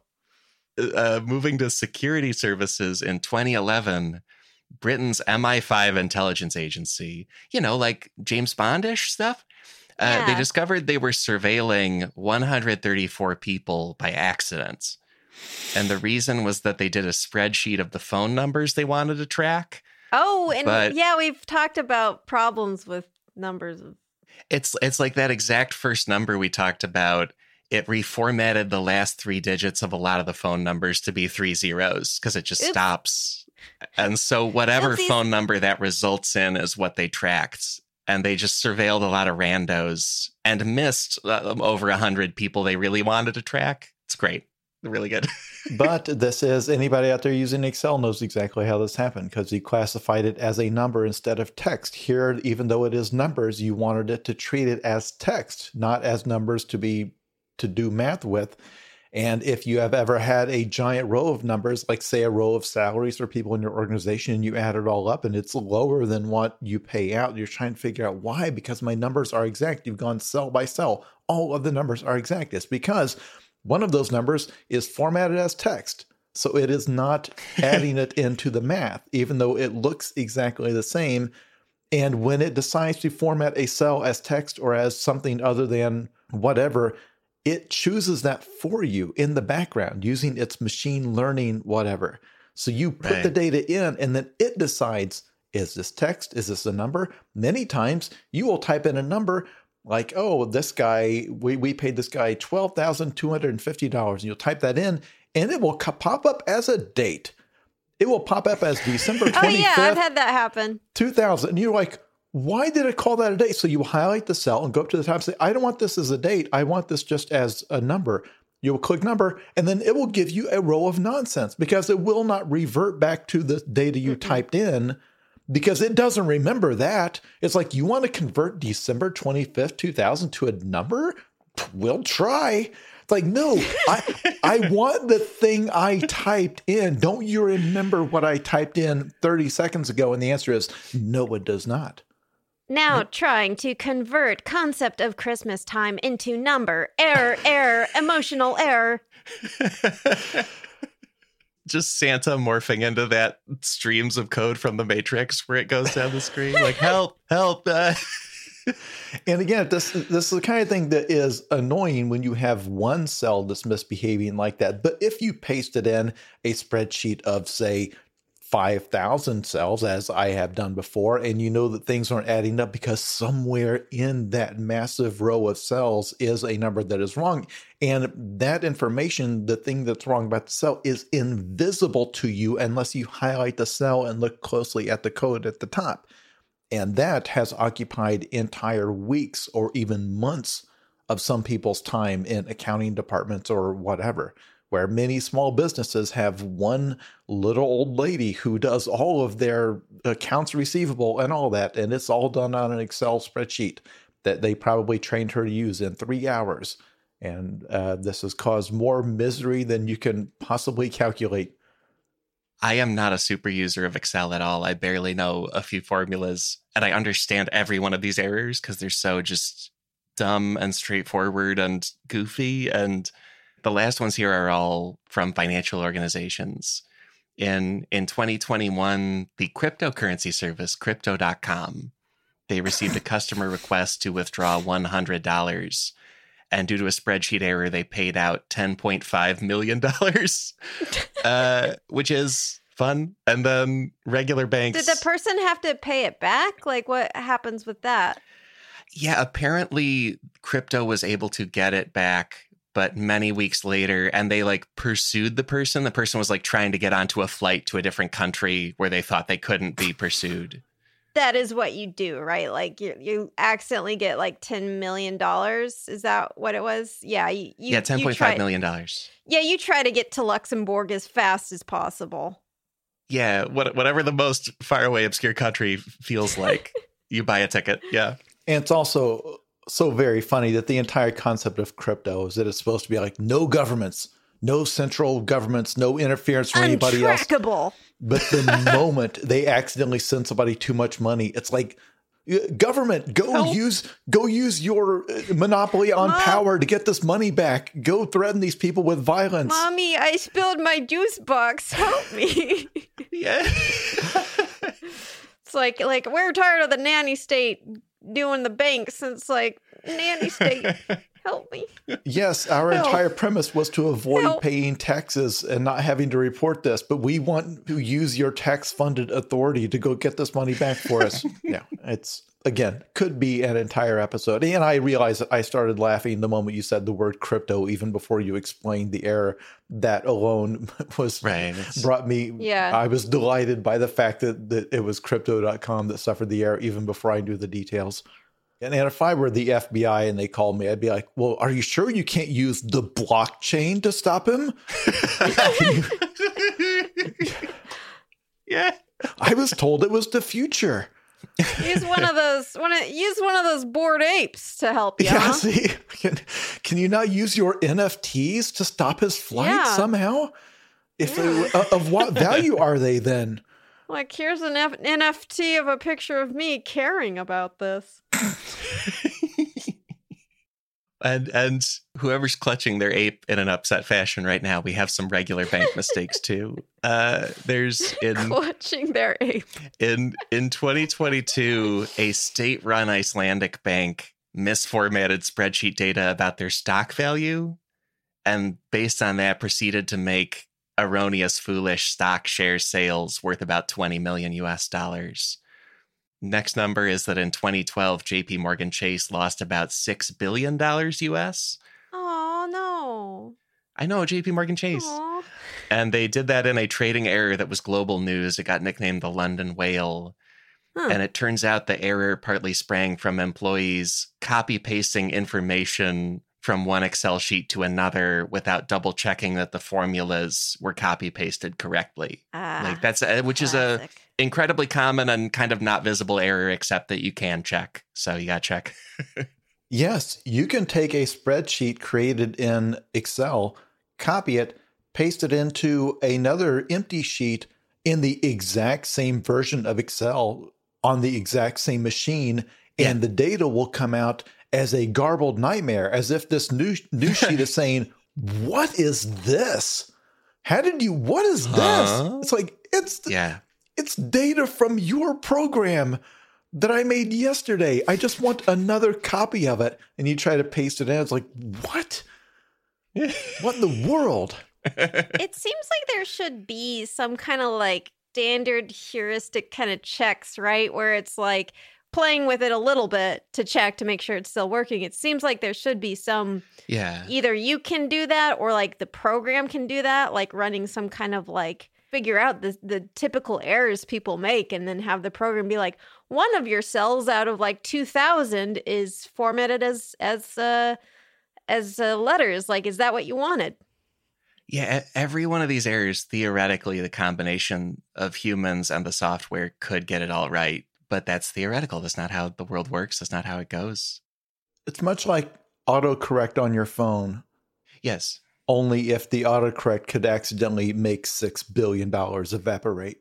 Uh, moving to security services in twenty eleven, Britain's M I five intelligence agency, you know, like James Bond-ish stuff, uh, they Yeah. discovered they were surveilling one hundred thirty-four people by accident. And the reason was that they did a spreadsheet of the phone numbers they wanted to track. Oh, and But- yeah, we've talked about problems with numbers of It's it's like that exact first number we talked about. It reformatted the last three digits of a lot of the phone numbers to be three zeros because it just Oops. stops. And so whatever Oopsies. phone number that results in is what they tracked. And they just surveilled a lot of randos and missed uh, over one hundred people they really wanted to track. It's great. Really good. But this is anybody out there using Excel knows exactly how this happened because he classified it as a number instead of text. Here, even though it is numbers, you wanted it to treat it as text, not as numbers to be to do math with. And if you have ever had a giant row of numbers, like say a row of salaries for people in your organization, and you add it all up and it's lower than what you pay out, you're trying to figure out why, because my numbers are exact. You've gone cell by cell. All of the numbers are exact. It's because one of those numbers is formatted as text. So it is not adding it into the math, even though it looks exactly the same. And when it decides to format a cell as text or as something other than whatever, it chooses that for you in the background using its machine learning, whatever. So you put Right. the data in and then it decides, is this text? Is this a number? Many times you will type in a number like, oh, this guy, we, we paid this guy twelve thousand two hundred fifty dollars. And you'll type that in and it will co- pop up as a date. It will pop up as December Oh twenty-fifth. yeah, I've had that happen. two thousand. And you're like, why did it call that a date? So you highlight the cell and go up to the top and say, I don't want this as a date. I want this just as a number. You will click number, and then it will give you a row of nonsense because it will not revert back to the data you Mm-mm. typed in because it doesn't remember that. It's like, you want to convert December twenty-fifth, two thousand to a number? We'll try. It's like, no, I I want the thing I typed in. Don't you remember what I typed in thirty seconds ago? And the answer is no, it does not. Now trying to convert concept of Christmas time into number. Error, error, emotional error. Just Santa morphing into that streams of code from the Matrix where it goes down the screen like, help, help. Uh. And again, this this is the kind of thing that is annoying when you have one cell that's misbehaving like that. But if you pasted in a spreadsheet of, say, five thousand cells, as I have done before, and you know that things aren't adding up because somewhere in that massive row of cells is a number that is wrong. And that information, the thing that's wrong about the cell, is invisible to you unless you highlight the cell and look closely at the code at the top. And that has occupied entire weeks or even months of some people's time in accounting departments or whatever, where many small businesses have one little old lady who does all of their accounts receivable and all that. And it's all done on an Excel spreadsheet that they probably trained her to use in three hours. And uh, this has caused more misery than you can possibly calculate. I am not a super user of Excel at all. I barely know a few formulas, and I understand every one of these errors because they're so just dumb and straightforward and goofy. And the last ones here are all from financial organizations. In in twenty twenty-one, the cryptocurrency service crypto dot com, they received a customer request to withdraw one hundred dollars. And due to a spreadsheet error, they paid out ten point five million dollars, uh, which is fun. And then regular banks. Did the person have to pay it back? Like, what happens with that? Yeah, apparently crypto was able to get it back, but many weeks later, and they like pursued the person. The person was like trying to get onto a flight to a different country where they thought they couldn't be pursued. That is what you do, right? Like you, you accidentally get like ten million dollars. Is that what it was? Yeah. You, you, yeah, ten you point five try- million dollars. Yeah, you try to get to Luxembourg as fast as possible. Yeah, what, whatever the most faraway, obscure country feels like, you buy a ticket. Yeah. And it's also so very funny that the entire concept of crypto is that it's supposed to be like no governments, no central governments, no interference from anybody else. Untrackable. But the moment they accidentally send somebody too much money, it's like, government, go Help. use go use your monopoly on Mom. power to get this money back. Go threaten these people with violence. Mommy, I spilled my juice box. Help me. Yeah. It's like, like we're tired of the nanny state doing the banks. And it's like, nanny state, help me. Yes, our Help. entire premise was to avoid Help. paying taxes and not having to report this, but we want to use your tax-funded authority to go get this money back for us. Yeah, it's, again, could be an entire episode. And I realized that I started laughing the moment you said the word crypto, even before you explained the error. That alone was Right. It's- brought me. Yeah. I was delighted by the fact that, that it was crypto dot com that suffered the error even before I knew the details. And, and if I were the F B I and they called me, I'd be like, well, are you sure you can't use the blockchain to stop him? yeah. I was told it was the future. Use one of those, one of, use one of those bored apes to help you. Yeah, huh? see, can, can you not use your N F Ts to stop his flight Yeah. somehow? If Yeah. uh, of what value are they then? Like, here's an F- N F T of a picture of me caring about this. And and whoever's clutching their ape in an upset fashion right now, we have some regular bank mistakes too. Uh, there's in Clutching their ape. in in twenty twenty-two, a state-run Icelandic bank misformatted spreadsheet data about their stock value, and based on that, proceeded to make erroneous, foolish stock share sales worth about twenty million U S dollars. Next number is that in twenty twelve, J P Morgan Chase lost about six billion dollars U S. Oh, no. I know, J P Morgan Chase. Aw. And they did that in a trading error that was global news. It got nicknamed the London Whale. Huh. And it turns out the error partly sprang from employees copy pasting information from one Excel sheet to another without double checking that the formulas were copy pasted correctly. Ah, like that's a, which is a classic. incredibly common and kind of not visible error, except that you can check. So you got to check. Yes, you can take a spreadsheet created in Excel, copy it, paste it into another empty sheet in the exact same version of Excel on the exact same machine, Yeah. and the data will come out as a garbled nightmare, as if this new new sheet is saying, "What is this? How did you? What is this?" Huh? It's like it's Yeah. it's data from your program that I made yesterday. I just want another copy of it. And you try to paste it in. It's like, what? What in the world? It seems like there should be some kind of like standard heuristic kind of checks, right? Where it's like playing with it a little bit to check to make sure it's still working. It seems like there should be some, Yeah. either you can do that or like the program can do that, like running some kind of like figure out the, the typical errors people make and then have the program be like, one of your cells out of like two thousand is formatted as, as, uh, as uh, letters. Like, is that what you wanted? Yeah, e- every one of these errors, theoretically, the combination of humans and the software could get it all right. But that's theoretical. That's not how the world works. That's not how it goes. It's much like autocorrect on your phone, Yes. only if the autocorrect could accidentally make six billion dollars evaporate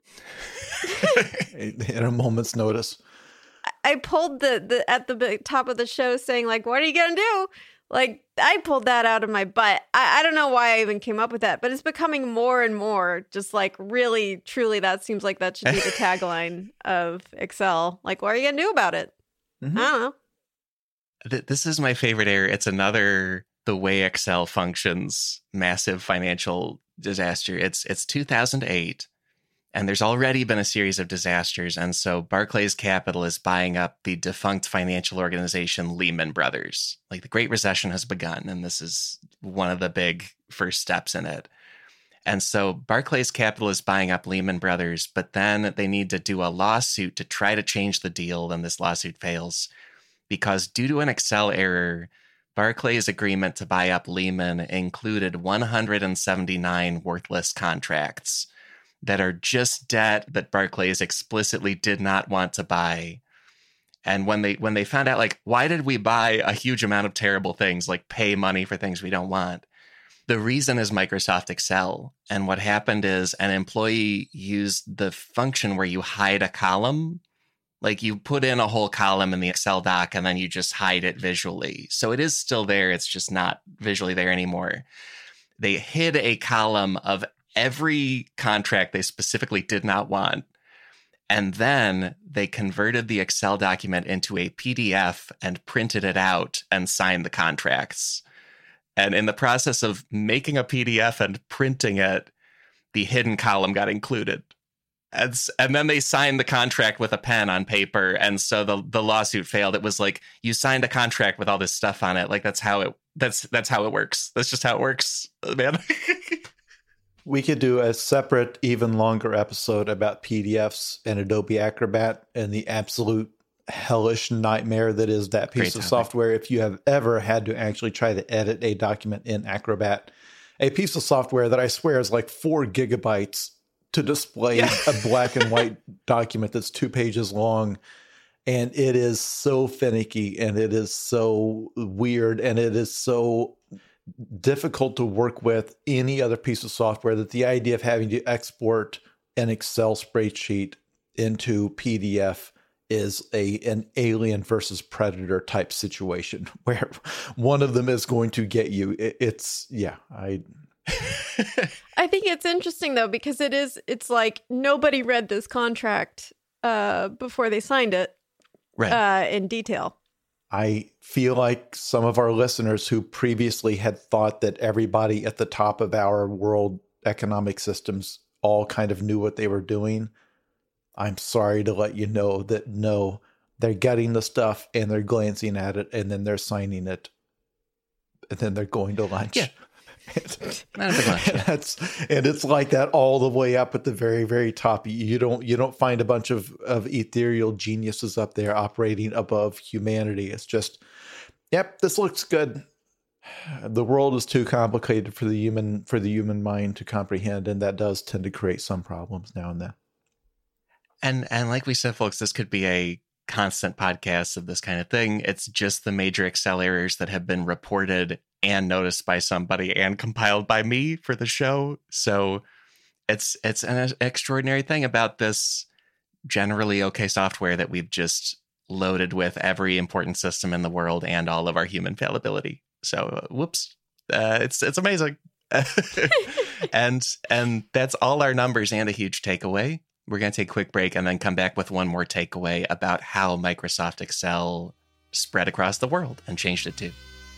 in a moment's notice. I pulled the, the at the b- top of the show saying like, what are you going to do? Like, I pulled that out of my butt. I, I don't know why I even came up with that, but it's becoming more and more just like really, truly, that seems like that should be the tagline of Excel. Like, what are you going to do about it? Mhm. I don't know. Th- This is my favorite error. It's another the way Excel functions massive financial disaster. It's it's two thousand eight, and there's already been a series of disasters. And so Barclays Capital is buying up the defunct financial organization Lehman Brothers. Like the Great Recession has begun, and this is one of the big first steps in it. And so Barclays Capital is buying up Lehman Brothers, but then they need to do a lawsuit to try to change the deal. Then this lawsuit fails because due to an Excel error, Barclays' agreement to buy up Lehman included one hundred seventy-nine worthless contracts. that are just debt that Barclays explicitly did not want to buy. And when they when they found out, like, why did we buy a huge amount of terrible things, like pay money for things we don't want? The reason is Microsoft Excel. And what happened is an employee used the function where you hide a column. Like you put in a whole column in the Excel doc and then you just hide it visually. So it is still there. It's just not visually there anymore. They hid a column of every contract they specifically did not want. And then they converted the Excel document into a P D F and printed it out and signed the contracts. And in the process of making a P D F and printing it, the hidden column got included. And, and then they signed the contract with a pen on paper. And so the, the lawsuit failed. It was like, you signed a contract with all this stuff on it. Like, that's how it, that's, that's how it works. That's just how it works, man. We could do a separate, even longer episode about P D Fs and Adobe Acrobat and the absolute hellish nightmare that is that piece Great of topic. software. If you have ever had to actually try to edit a document in Acrobat, a piece of software that I swear is like four gigabytes to display Yeah. a black and white document that's two pages long. And it is so finicky and it is so weird and it is so difficult to work with any other piece of software that the idea of having to export an Excel spreadsheet into P D F is a an alien versus predator type situation where one of them is going to get you. It, it's yeah, I I think it's interesting though, because it is, it's like nobody read this contract uh, before they signed it Right. uh, in detail. I feel like some of our listeners who previously had thought that everybody at the top of our world economic systems all kind of knew what they were doing. I'm sorry to let you know that no, they're getting the stuff and they're glancing at it and then they're signing it and then they're going to lunch. Yeah. Not a big lunch, and, yeah. that's, and it's like that all the way up at the very, very top. You don't you don't find a bunch of, of ethereal geniuses up there operating above humanity. It's just, yep, this looks good. The world is too complicated for the human for the human mind to comprehend, and that does tend to create some problems now and then. And and like we said, folks, this could be a constant podcast of this kind of thing. It's just the major Excel errors that have been reported and noticed by somebody and compiled by me for the show. So it's it's an extraordinary thing about this generally okay software that we've just loaded with every important system in the world and all of our human fallibility. So uh, whoops, uh, it's it's amazing. and and that's all our numbers and a huge takeaway. We're going to take a quick break and then come back with one more takeaway about how Microsoft Excel spread across the world and changed it too.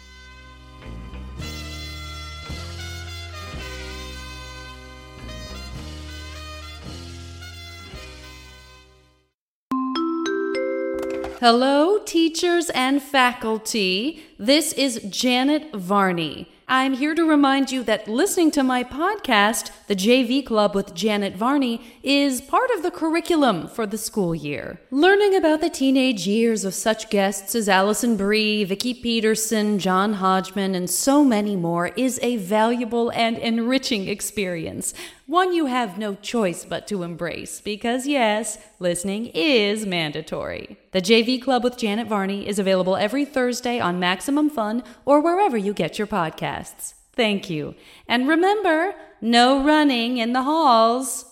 Hello, teachers and faculty. This is Janet Varney. I'm here to remind you that listening to my podcast, The J V Club with Janet Varney, is part of the curriculum for the school year. Learning about the teenage years of such guests as Allison Brie, Vicki Peterson, John Hodgman, and so many more is a valuable and enriching experience. One you have no choice but to embrace because, yes, listening is mandatory. The J V Club with Janet Varney is available every Thursday on Maximum Fun or wherever you get your podcasts. Thank you. And remember, no running in the halls.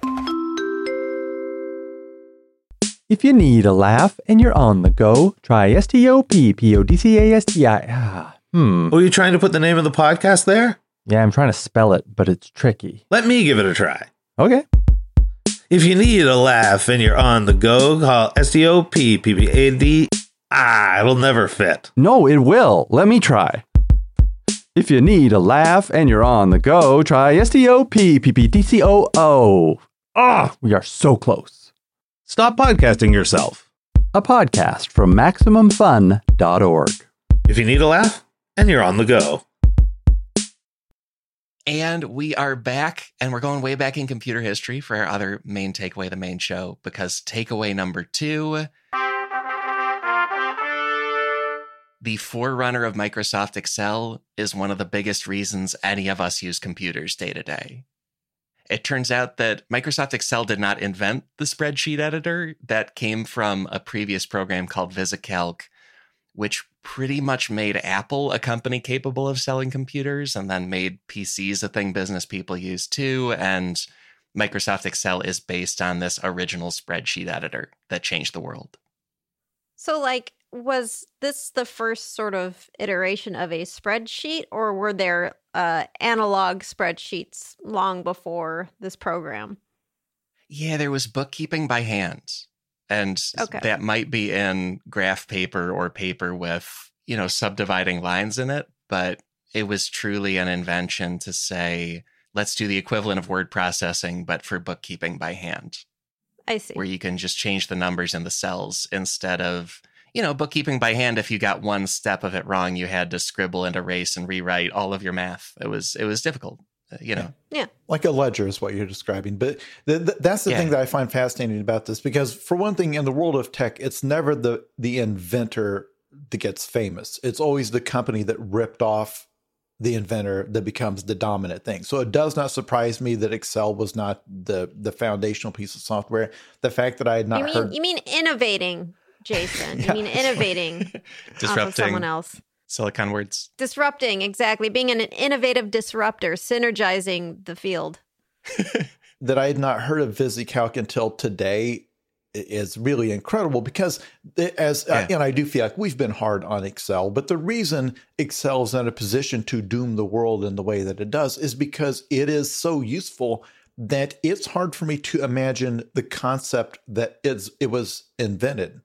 If you need a laugh and you're on the go, try S T O P P O D C A S T I. Ah, hmm. Were you trying to put the name of the podcast there? Yeah, I'm trying to spell it, but it's tricky. Let me give it a try. Okay. If you need a laugh and you're on the go, call S T O P P P A D. Ah, it'll never fit. No, it will. Let me try. If you need a laugh and you're on the go, try S T O P P P D C O O. Ah, we are so close. Stop podcasting yourself. A podcast from Maximum Fun dot org. If you need a laugh and you're on the go. And we are back, and we're going way back in computer history for our other main takeaway, the main show, because takeaway number two, the forerunner of Microsoft Excel is one of the biggest reasons any of us use computers day to day. It turns out that Microsoft Excel did not invent the spreadsheet editor. That came from a previous program called VisiCalc, which pretty much made Apple a company capable of selling computers and then made P Cs a thing business people use too. And Microsoft Excel is based on this original spreadsheet editor that changed the world. So, like, was this the first sort of iteration of a spreadsheet, or were there uh, analog spreadsheets long before this program? Yeah, there was bookkeeping by hand. And Okay. that might be in graph paper or paper with, you know, subdividing lines in it. But it was truly an invention to say, let's do the equivalent of word processing, but for bookkeeping by hand, I see. where you can just change the numbers in the cells instead of, you know, bookkeeping by hand. If you got one step of it wrong, you had to scribble and erase and rewrite all of your math. It was, it was difficult, uh, you know. Yeah. Like a ledger is what you're describing. But th- th- that's the Yeah. thing that I find fascinating about this, because for one thing, in the world of tech, it's never the the inventor that gets famous. It's always the company that ripped off the inventor that becomes the dominant thing. So it does not surprise me that Excel was not the the foundational piece of software. The fact that I had not You mean heard you mean innovating, Jason? Yeah. You mean innovating off of Disrupting someone else? Silicon words. Disrupting, exactly. Being an innovative disruptor, synergizing the field. that I had not heard of VisiCalc until today is really incredible, because as Yeah. uh, and I do feel like we've been hard on Excel, but the reason Excel is in a position to doom the world in the way that it does is because it is so useful that it's hard for me to imagine the concept that it's, it was invented.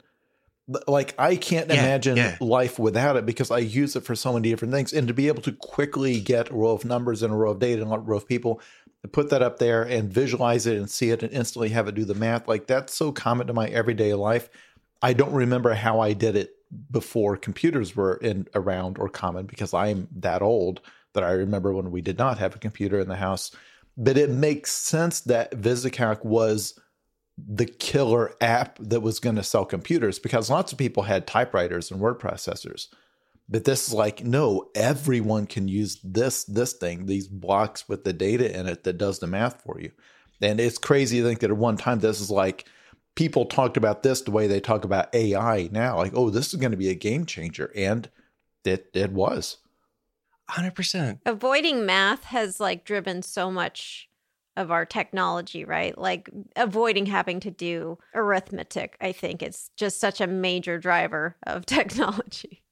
Like, I can't Yeah, imagine yeah. life without it, because I use it for so many different things. And to be able to quickly get a row of numbers and a row of data and a row of people, to put that up there and visualize it and see it and instantly have it do the math, like, that's so common to my everyday life. I don't remember how I did it before computers were in around or common, because I'm that old that I remember when we did not have a computer in the house. But it makes sense that VisiCalc was the killer app that was going to sell computers, because lots of people had typewriters and word processors. But this is like, no, everyone can use this this thing, these blocks with the data in it that does the math for you. And it's crazy to think that at one time, this is like, people talked about this the way they talk about A I now, like, oh, this is going to be a game changer. And it it was. one hundred percent. Avoiding math has like driven so much of our technology, right? Like avoiding having to do arithmetic, I think it's just such a major driver of technology.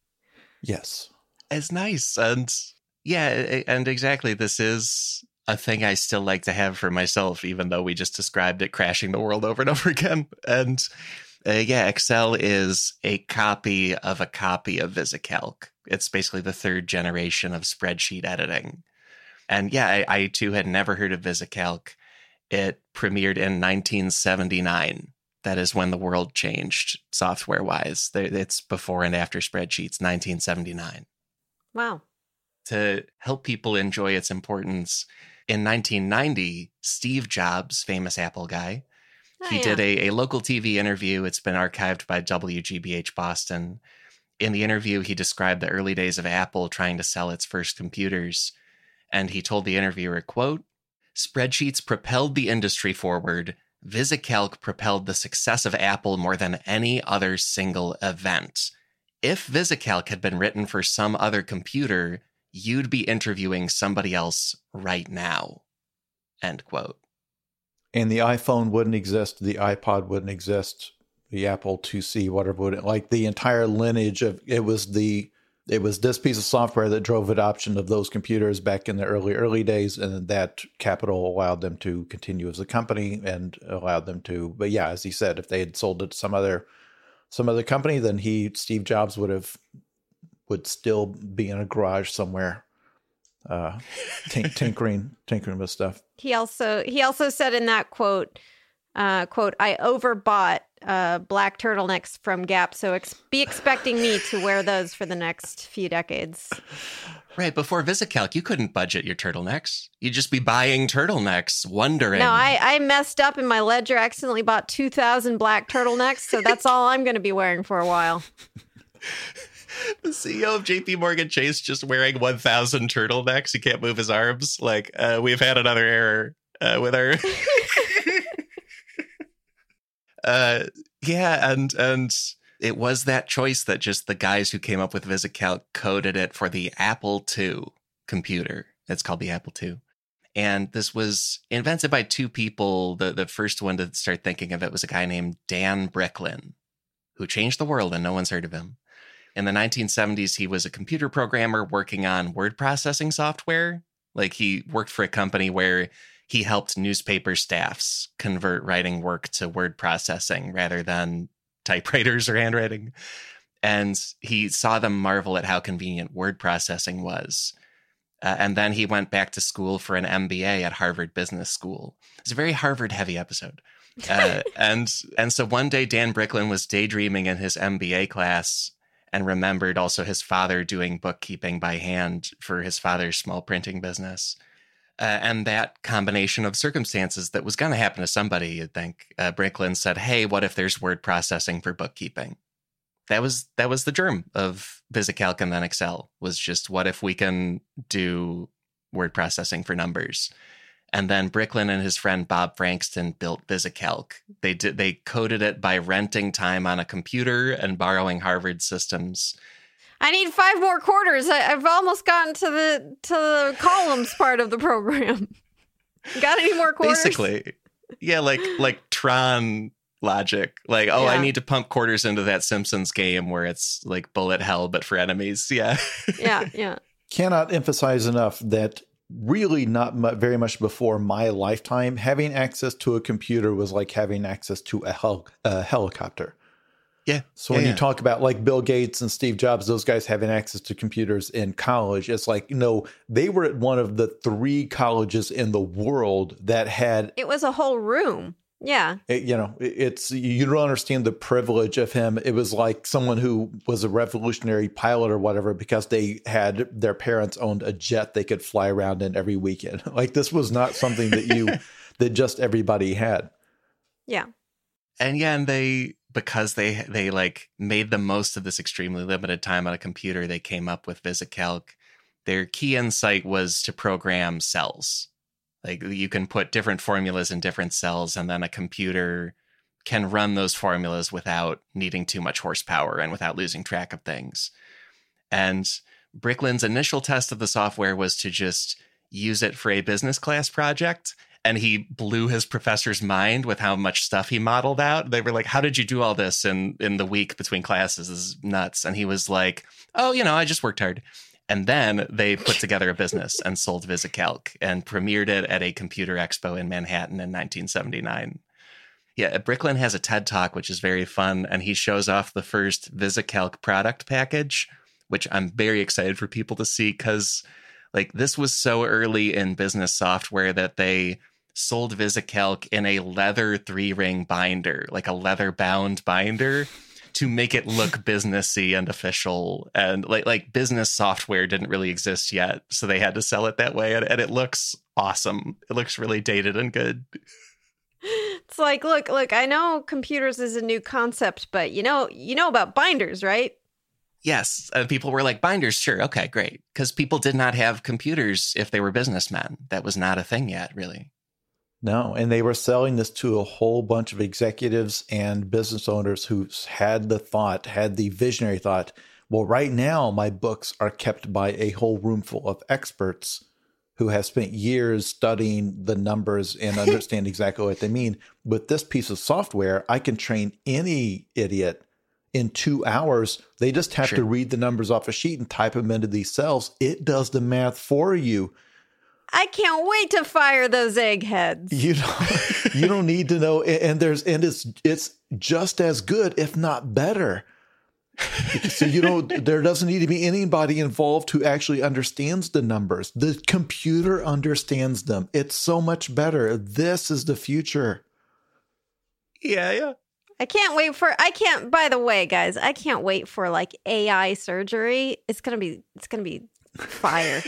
Yes. It's nice. And yeah, and exactly. This is a thing I still like to have for myself, even though we just described it crashing the world over and over again. And uh, yeah, Excel is a copy of a copy of VisiCalc. It's basically the third generation of spreadsheet editing. And yeah, I, I too had never heard of VisiCalc. It premiered in nineteen seventy-nine. That is when the world changed software-wise. It's before and after spreadsheets, nineteen seventy-nine. Wow. To help people enjoy its importance, in nineteen ninety, Steve Jobs, famous Apple guy, Oh, he yeah. did a, a local T V interview. It's been archived by W G B H Boston. In the interview, he described the early days of Apple trying to sell its first computers. And he told the interviewer, quote, "Spreadsheets propelled the industry forward. VisiCalc propelled the success of Apple more than any other single event. If VisiCalc had been written for some other computer, you'd be interviewing somebody else right now." End quote. And the iPhone wouldn't exist. The iPod wouldn't exist. The Apple two C, whatever would, like the entire lineage of it was the it was this piece of software that drove adoption of those computers back in the early early days, and that capital allowed them to continue as a company and allowed them to. But yeah, as he said, if they had sold it to some other some other company, then he Steve Jobs would have would still be in a garage somewhere, uh, tink, tinkering tinkering with stuff. He also he also said in that quote, uh, quote, "I overbought uh, black turtlenecks from Gap, so ex- be expecting me to wear those for the next few decades." Right, before VisiCalc, you couldn't budget your turtlenecks. You'd just be buying turtlenecks, wondering. No, I, I messed up in my ledger. Accidentally bought two thousand black turtlenecks, so that's all I'm going to be wearing for a while. The C E O of J P Morgan Chase just wearing one thousand turtlenecks. He can't move his arms. Like, uh, we've had another error. uh, with our. uh, yeah, and and it was that choice that just the guys who came up with VisiCalc coded it for the Apple two computer. It's called the Apple two. And this was invented by two people. The, the first one to start thinking of it was a guy named Dan Bricklin, who changed the world and no one's heard of him. In the nineteen seventies, he was a computer programmer working on word processing software. Like he worked for a company where he helped newspaper staffs convert writing work to word processing rather than typewriters or handwriting. And he saw them marvel at how convenient word processing was. Uh, and then he went back to school for an M B A at Harvard Business School. It's a very Harvard-heavy episode. Uh, and and so one day, Dan Bricklin was daydreaming in his M B A class and remembered also his father doing bookkeeping by hand for his father's small printing business. Uh, and that combination of circumstances that was going to happen to somebody, you'd think, uh, Bricklin said, hey, what if there's word processing for bookkeeping? That was that was the germ of VisiCalc and then Excel, was just what if we can do word processing for numbers? And then Bricklin and his friend Bob Frankston built VisiCalc. They did they coded it by renting time on a computer and borrowing Harvard systems. I need five more quarters. I, I've almost gotten to the to the columns part of the program. Got any more quarters? Basically, yeah, like like Tron logic. Like, oh, Yeah. I need to pump quarters into that Simpsons game where it's like bullet hell, but for enemies. Yeah. Yeah, yeah. Cannot emphasize enough that really not mu- very much before my lifetime, having access to a computer was like having access to a, hel- a helicopter. Yeah. So when yeah, you talk about like Bill Gates and Steve Jobs, those guys having access to computers in college, it's like, no, they were at one of the three colleges in the world that had, It was a whole room. Yeah. it- you know, it- it's, you don't understand the privilege of him. It was like someone who was a revolutionary pilot or whatever, because they had, their parents owned a jet they could fly around in every weekend. Like this was not something that you, that just everybody had. Yeah. And yeah, and they, because they they like made the most of this extremely limited time on a computer, they came up with VisiCalc. Their key insight was to program cells. Like you can put different formulas in different cells, and then a computer can run those formulas without needing too much horsepower and without losing track of things. And Bricklin's initial test of the software was to just use it for a business class project. And he blew his professor's mind with how much stuff he modeled out. They were like, how did you do all this in, in the week between classes? This is nuts. And he was like, oh, you know, I just worked hard. And then they put together a business and sold VisiCalc and premiered it at a computer expo in Manhattan in nineteen seventy-nine. Yeah, Bricklin has a TED Talk, which is very fun. And he shows off the first VisiCalc product package, which I'm very excited for people to see, because like this was so early in business software that they sold VisiCalc in a leather three-ring binder, like a leather-bound binder, to make it look businessy and official. And like like business software didn't really exist yet, so they had to sell it that way. And, and it looks awesome. It looks really dated and good. It's like, look, look, I know computers is a new concept, but you know, you know about binders, right? Yes. And people were like, binders, sure. Okay, great. Because people did not have computers if they were businessmen. That was not a thing yet, really. No, and they were selling this to a whole bunch of executives and business owners who had the thought, had the visionary thought, well, right now my books are kept by a whole room full of experts who have spent years studying the numbers and understand exactly what they mean. With this piece of software, I can train any idiot in two hours. They just have Sure. to read the numbers off a sheet and type them into these cells. It does the math for you. I can't wait to fire those eggheads. You don't, you don't need to know. And there's, and it's, it's just as good, if not better. So, you know, there doesn't need to be anybody involved who actually understands the numbers. The computer understands them. It's so much better. This is the future. Yeah, yeah. I can't wait for, I can't, by the way, guys, I can't wait for like A I surgery. It's going to be, it's going to be fire.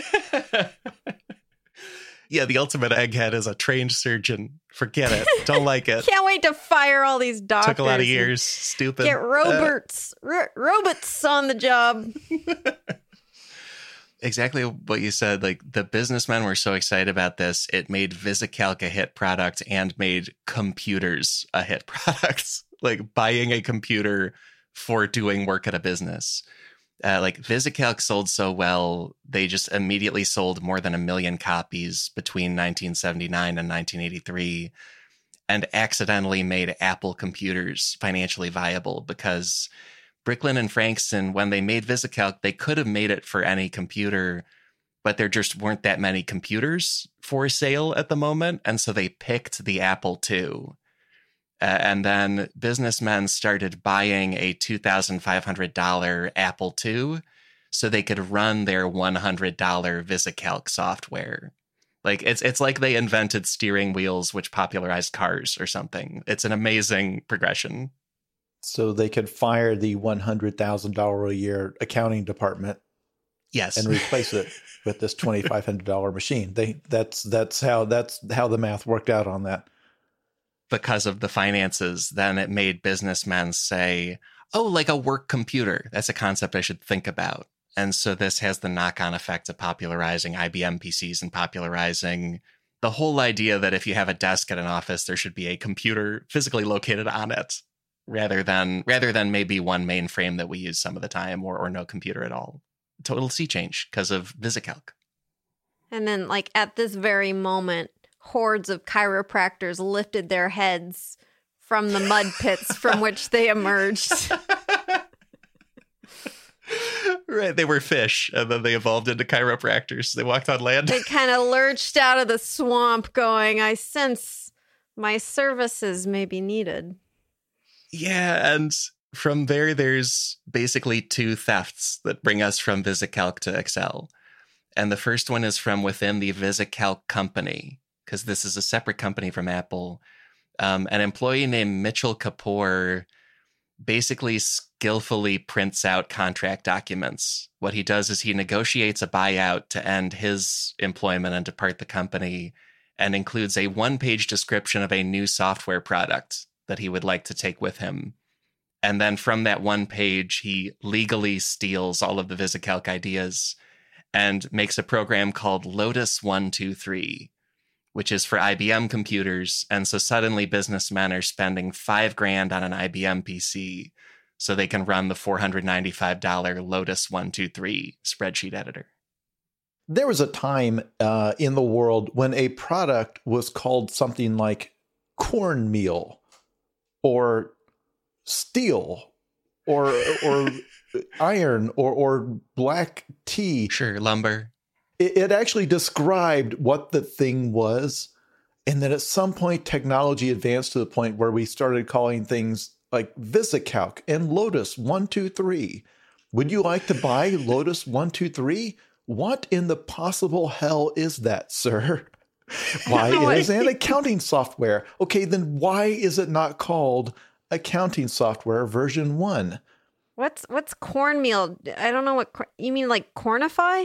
Yeah, the ultimate egghead is a trained surgeon. Forget it. Don't like it. Can't wait to fire all these doctors. Took a lot of and years. Stupid. Get Uh, robots, ro- robots on the job. exactly what you said. Like, the businessmen were so excited about this, it made VisiCalc a hit product and made computers a hit product. Like, buying a computer for doing work at a business. Uh, like, VisiCalc sold so well, they just immediately sold more than a million copies between nineteen seventy-nine and nineteen eighty-three, and accidentally made Apple computers financially viable, because Bricklin and Frankston, when they made VisiCalc, they could have made it for any computer, but there just weren't that many computers for sale at the moment, and so they picked the Apple two. Uh, and then businessmen started buying a two thousand five hundred dollars Apple two so they could run their one hundred dollars VisiCalc software. Like, it's it's like they invented steering wheels, which popularized cars or something. It's an amazing progression. So they could fire the one hundred thousand dollars a year accounting department. Yes. And replace it with this twenty-five hundred dollars machine. They that's that's how that's how the math worked out on that. Because of the finances, then it made businessmen say, oh, like a work computer. That's a concept I should think about. And so this has the knock-on effect of popularizing I B M P Cs and popularizing the whole idea that if you have a desk at an office, there should be a computer physically located on it, rather than rather than maybe one mainframe that we use some of the time, or, or no computer at all. Total sea change because of VisiCalc. And then, like, at this very moment, hordes of chiropractors lifted their heads from the mud pits from which they emerged. Right, they were fish, and then they evolved into chiropractors. They walked on land. They kind of lurched out of the swamp going, I sense my services may be needed. Yeah, and from there, there's basically two thefts that bring us from VisiCalc to Excel. And the first one is from within the VisiCalc company, because this is a separate company from Apple. Um, an employee named Mitchell Kapoor basically skillfully prints out contract documents. What he does is he negotiates a buyout to end his employment and depart the company, and includes a one-page description of a new software product that he would like to take with him. And then from that one page, he legally steals all of the VisiCalc ideas and makes a program called Lotus one two three, which is for I B M computers. And so suddenly businessmen are spending five grand on an I B M P C so they can run the four hundred ninety-five dollars Lotus one two three spreadsheet editor. There was a time uh, in the world when a product was called something like cornmeal or steel or or iron or or black tea. Sure, lumber. It, it actually described what the thing was. And then at some point, technology advanced to the point where we started calling things like VisiCalc and Lotus one two three. Would you like to buy Lotus one two three? What in the possible hell is that, sir? Why, it is an accounting software. Okay, then why is it not called accounting software version one? What's what's cornmeal? I don't know what cor- you mean, like Cornify?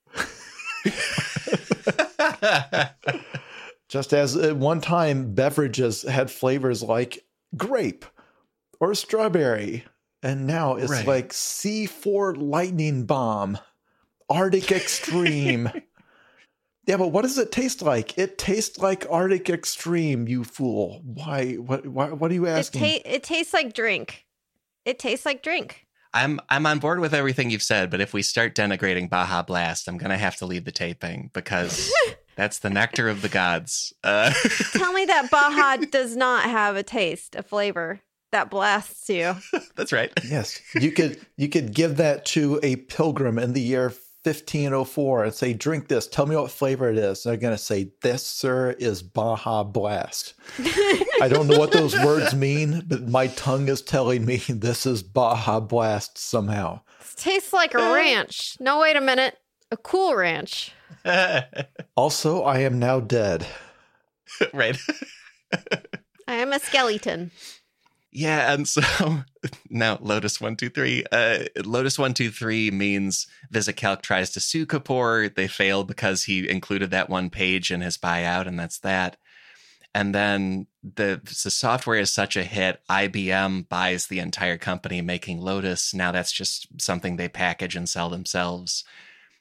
Just as at one time beverages had flavors like grape or strawberry, and now it's right. like C four Lightning Bomb, Arctic Extreme. Yeah, but what does it taste like? It tastes like Arctic Extreme, you fool. Why? What? Why, what are you It, asking? ta- it tastes like drink. It tastes like drink. I'm I'm on board with everything you've said, but if we start denigrating Baja Blast, I'm going to have to leave the taping because that's the nectar of the gods. Uh, Tell me that Baja does not have a taste, a flavor that blasts you. That's right. Yes, you could you could give that to a pilgrim in the year fifteen oh four and say, drink this. Tell me what flavor it is. They're going to say, this, sir, is Baja Blast. I don't know what those words mean, but my tongue is telling me this is Baja Blast somehow. It tastes like a ranch. No, wait a minute. A Cool Ranch. Also, I am now dead. Right. I am a skeleton. Yeah, and so now Lotus one two three. Uh, Lotus one two three means VisiCalc tries to sue Kapoor. They fail because he included that one page in his buyout, and that's that. And then the, the software is such a hit, I B M buys the entire company making Lotus. Now that's just something they package and sell themselves.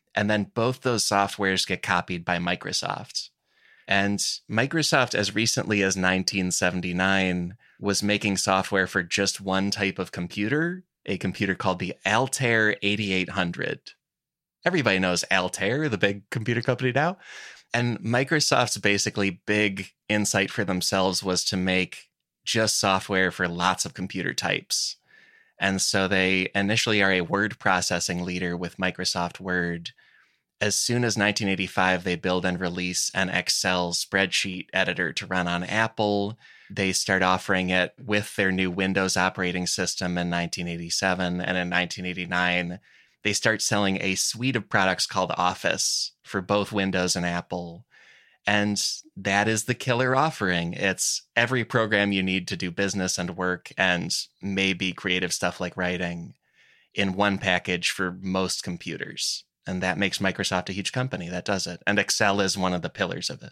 And then both those softwares get copied by Microsoft. And Microsoft, as recently as nineteen seventy-nine, was making software for just one type of computer, a computer called the Altair eighty-eight hundred. Everybody knows Altair, the big computer company now. And Microsoft's basically big insight for themselves was to make just software for lots of computer types. And so they initially are a word processing leader with Microsoft Word. As soon as nineteen eighty-five, they build and release an Excel spreadsheet editor to run on Apple. They start offering it with their new Windows operating system in nineteen eighty-seven. And in nineteen eighty-nine, they start selling a suite of products called Office for both Windows and Apple. And that is the killer offering. It's every program you need to do business and work and maybe creative stuff like writing in one package for most computers. And that makes Microsoft a huge company that does it. And Excel is one of the pillars of it.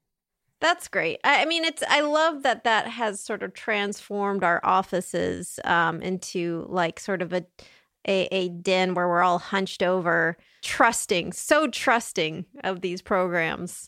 That's great. I mean, it's I love that that has sort of transformed our offices um, into like sort of a, a a den where we're all hunched over, trusting, so trusting of these programs.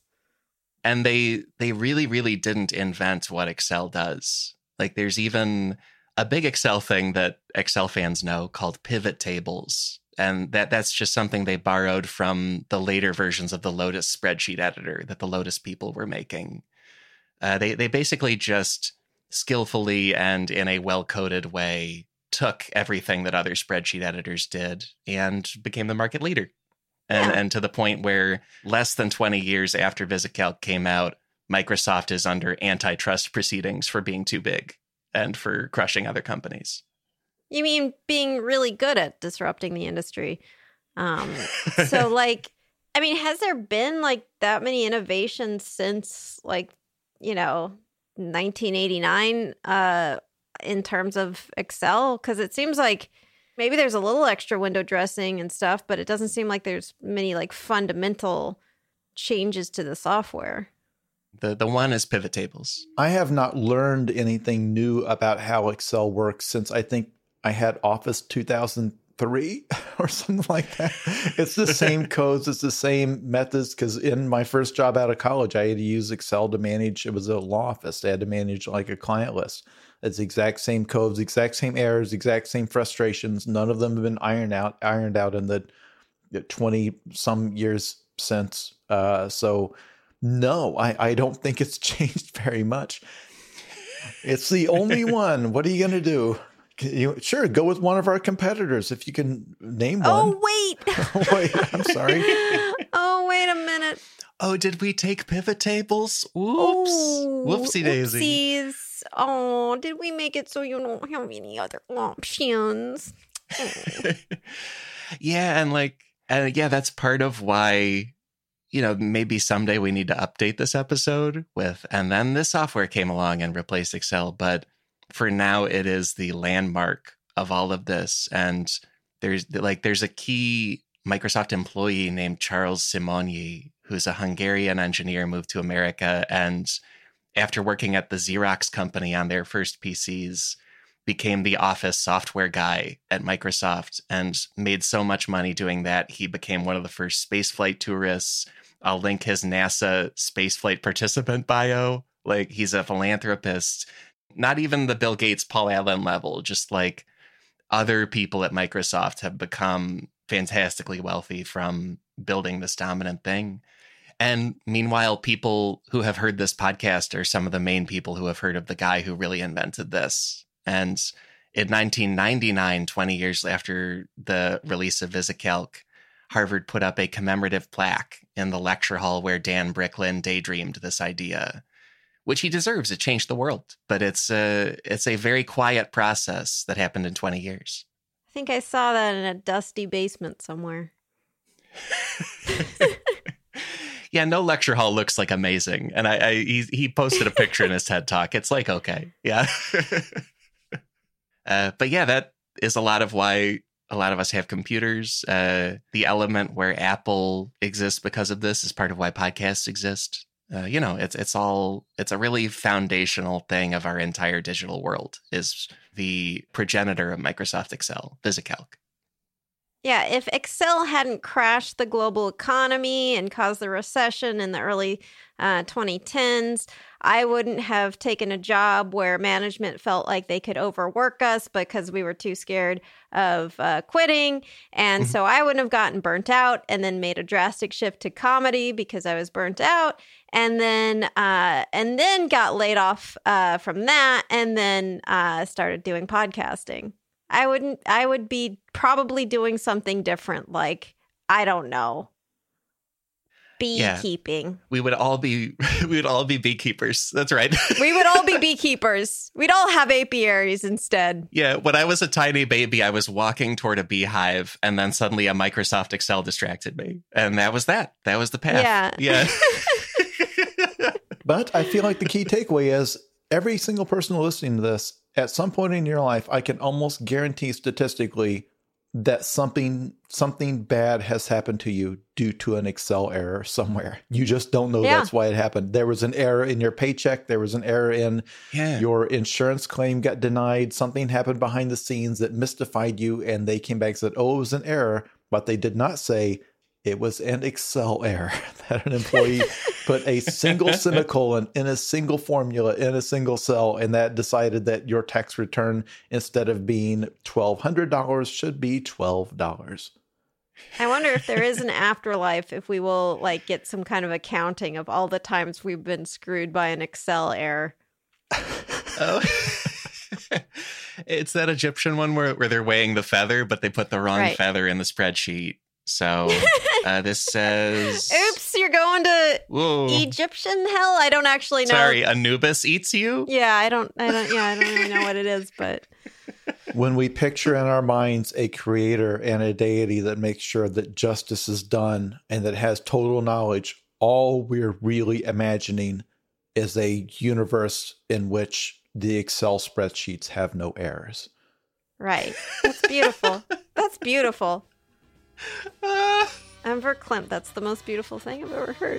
And they they really, really didn't invent what Excel does. Like there's even a big Excel thing that Excel fans know called pivot tables. And that that's just something they borrowed from the later versions of the Lotus spreadsheet editor that the Lotus people were making. Uh, they they basically just skillfully and in a well-coded way took everything that other spreadsheet editors did and became the market leader. And, Yeah. and to the point where less than twenty years after VisiCalc came out, Microsoft is under antitrust proceedings for being too big and for crushing other companies. You mean being really good at disrupting the industry? Um, so, like, I mean, has there been like that many innovations since, like, you know, nineteen eighty-nine uh, in terms of Excel? Because it seems like maybe there's a little extra window dressing and stuff, but it doesn't seem like there's many like fundamental changes to the software. The the one is pivot tables. I have not learned anything new about how Excel works since I think I had Office two thousand three or something like that. It's the same codes, it's the same methods, because in my first job out of college, I had to use Excel to manage, it was a law office. I had to manage like a client list. It's the exact same codes, exact same errors, exact same frustrations. None of them have been ironed out, ironed out in the twenty some years since. Uh, so no, I, I don't think it's changed very much. It's the only one. What are you going to do? You, sure, go with one of our competitors if you can name one. Oh, wait. Wait, I'm sorry. Oh, wait a minute. Oh, did we take pivot tables? Oops. Oh, Whoopsie daisy. Oopsies. Oh, did we make it so you don't have any other options? Oh. Yeah, and like, and yeah, that's part of why, you know, maybe someday we need to update this episode with, and then this software came along and replaced Excel. But for now, it is the landmark of all of this. And there's like, there's a key Microsoft employee named Charles Simonyi, who's a Hungarian engineer, moved to America. And after working at the Xerox company on their first P Cs, became the office software guy at Microsoft and made so much money doing that. He became one of the first spaceflight tourists. I'll link his NASA spaceflight participant bio. Like, he's a philanthropist, not even the Bill Gates, Paul Allen level, just like other people at Microsoft have become fantastically wealthy from building this dominant thing. And meanwhile, people who have heard this podcast are some of the main people who have heard of the guy who really invented this. And in nineteen ninety-nine, twenty years after the release of VisiCalc, Harvard put up a commemorative plaque in the lecture hall where Dan Bricklin daydreamed this idea, which he deserves. It changed the world. But it's a, it's a very quiet process that happened in twenty years. I think I saw that in a dusty basement somewhere. Yeah, no lecture hall looks like amazing. And I, I he, he posted a picture in his TED Talk. It's like, okay, yeah. uh, but yeah, that is a lot of why a lot of us have computers. Uh, the element where Apple exists because of this is part of why podcasts exist. Uh, you know, it's it's all it's a really foundational thing of our entire digital world is the progenitor of Microsoft Excel, VisiCalc. Yeah, if Excel hadn't crashed the global economy and caused the recession in the early uh, twenty tens, I wouldn't have taken a job where management felt like they could overwork us because we were too scared of uh, quitting. And so I wouldn't have gotten burnt out and then made a drastic shift to comedy because I was burnt out. And then uh, and then got laid off uh, from that and then uh, started doing podcasting. I wouldn't, I would be probably doing something different. Like, I don't know, beekeeping. Yeah. We would all be, we would all be beekeepers. That's right. We would all be beekeepers. We'd all have apiaries instead. Yeah. When I was a tiny baby, I was walking toward a beehive and then suddenly a Microsoft Excel distracted me. And that was that. That was the path. Yeah. Yeah. But I feel like the key takeaway is every single person listening to this, at some point in your life, I can almost guarantee statistically that something something bad has happened to you due to an Excel error somewhere. You just don't know Yeah. that's why it happened. There was an error in your paycheck. There was an error in Yeah. your insurance claim got denied. Something happened behind the scenes that mystified you, and they came back and said, oh, it was an error. But they did not say it was an Excel error that an employee put a single semicolon in a single formula in a single cell, and that decided that your tax return, instead of being twelve hundred dollars, should be twelve dollars. I wonder if there is an afterlife, if we will like get some kind of accounting of all the times we've been screwed by an Excel error. Oh. It's that Egyptian one where, where they're weighing the feather, but they put the wrong Right. feather in the spreadsheet. So uh, this says... Oops, you're going to Whoa. Egyptian hell? I don't actually know. Sorry, Anubis eats you? Yeah, I don't, I don't, yeah, I don't really know what it is, but When we picture in our minds a creator and a deity that makes sure that justice is done and that has total knowledge, all we're really imagining is a universe in which the Excel spreadsheets have no errors. right. That's beautiful. That's beautiful. Ah. I'm verklempt. That's the most beautiful thing I've ever heard.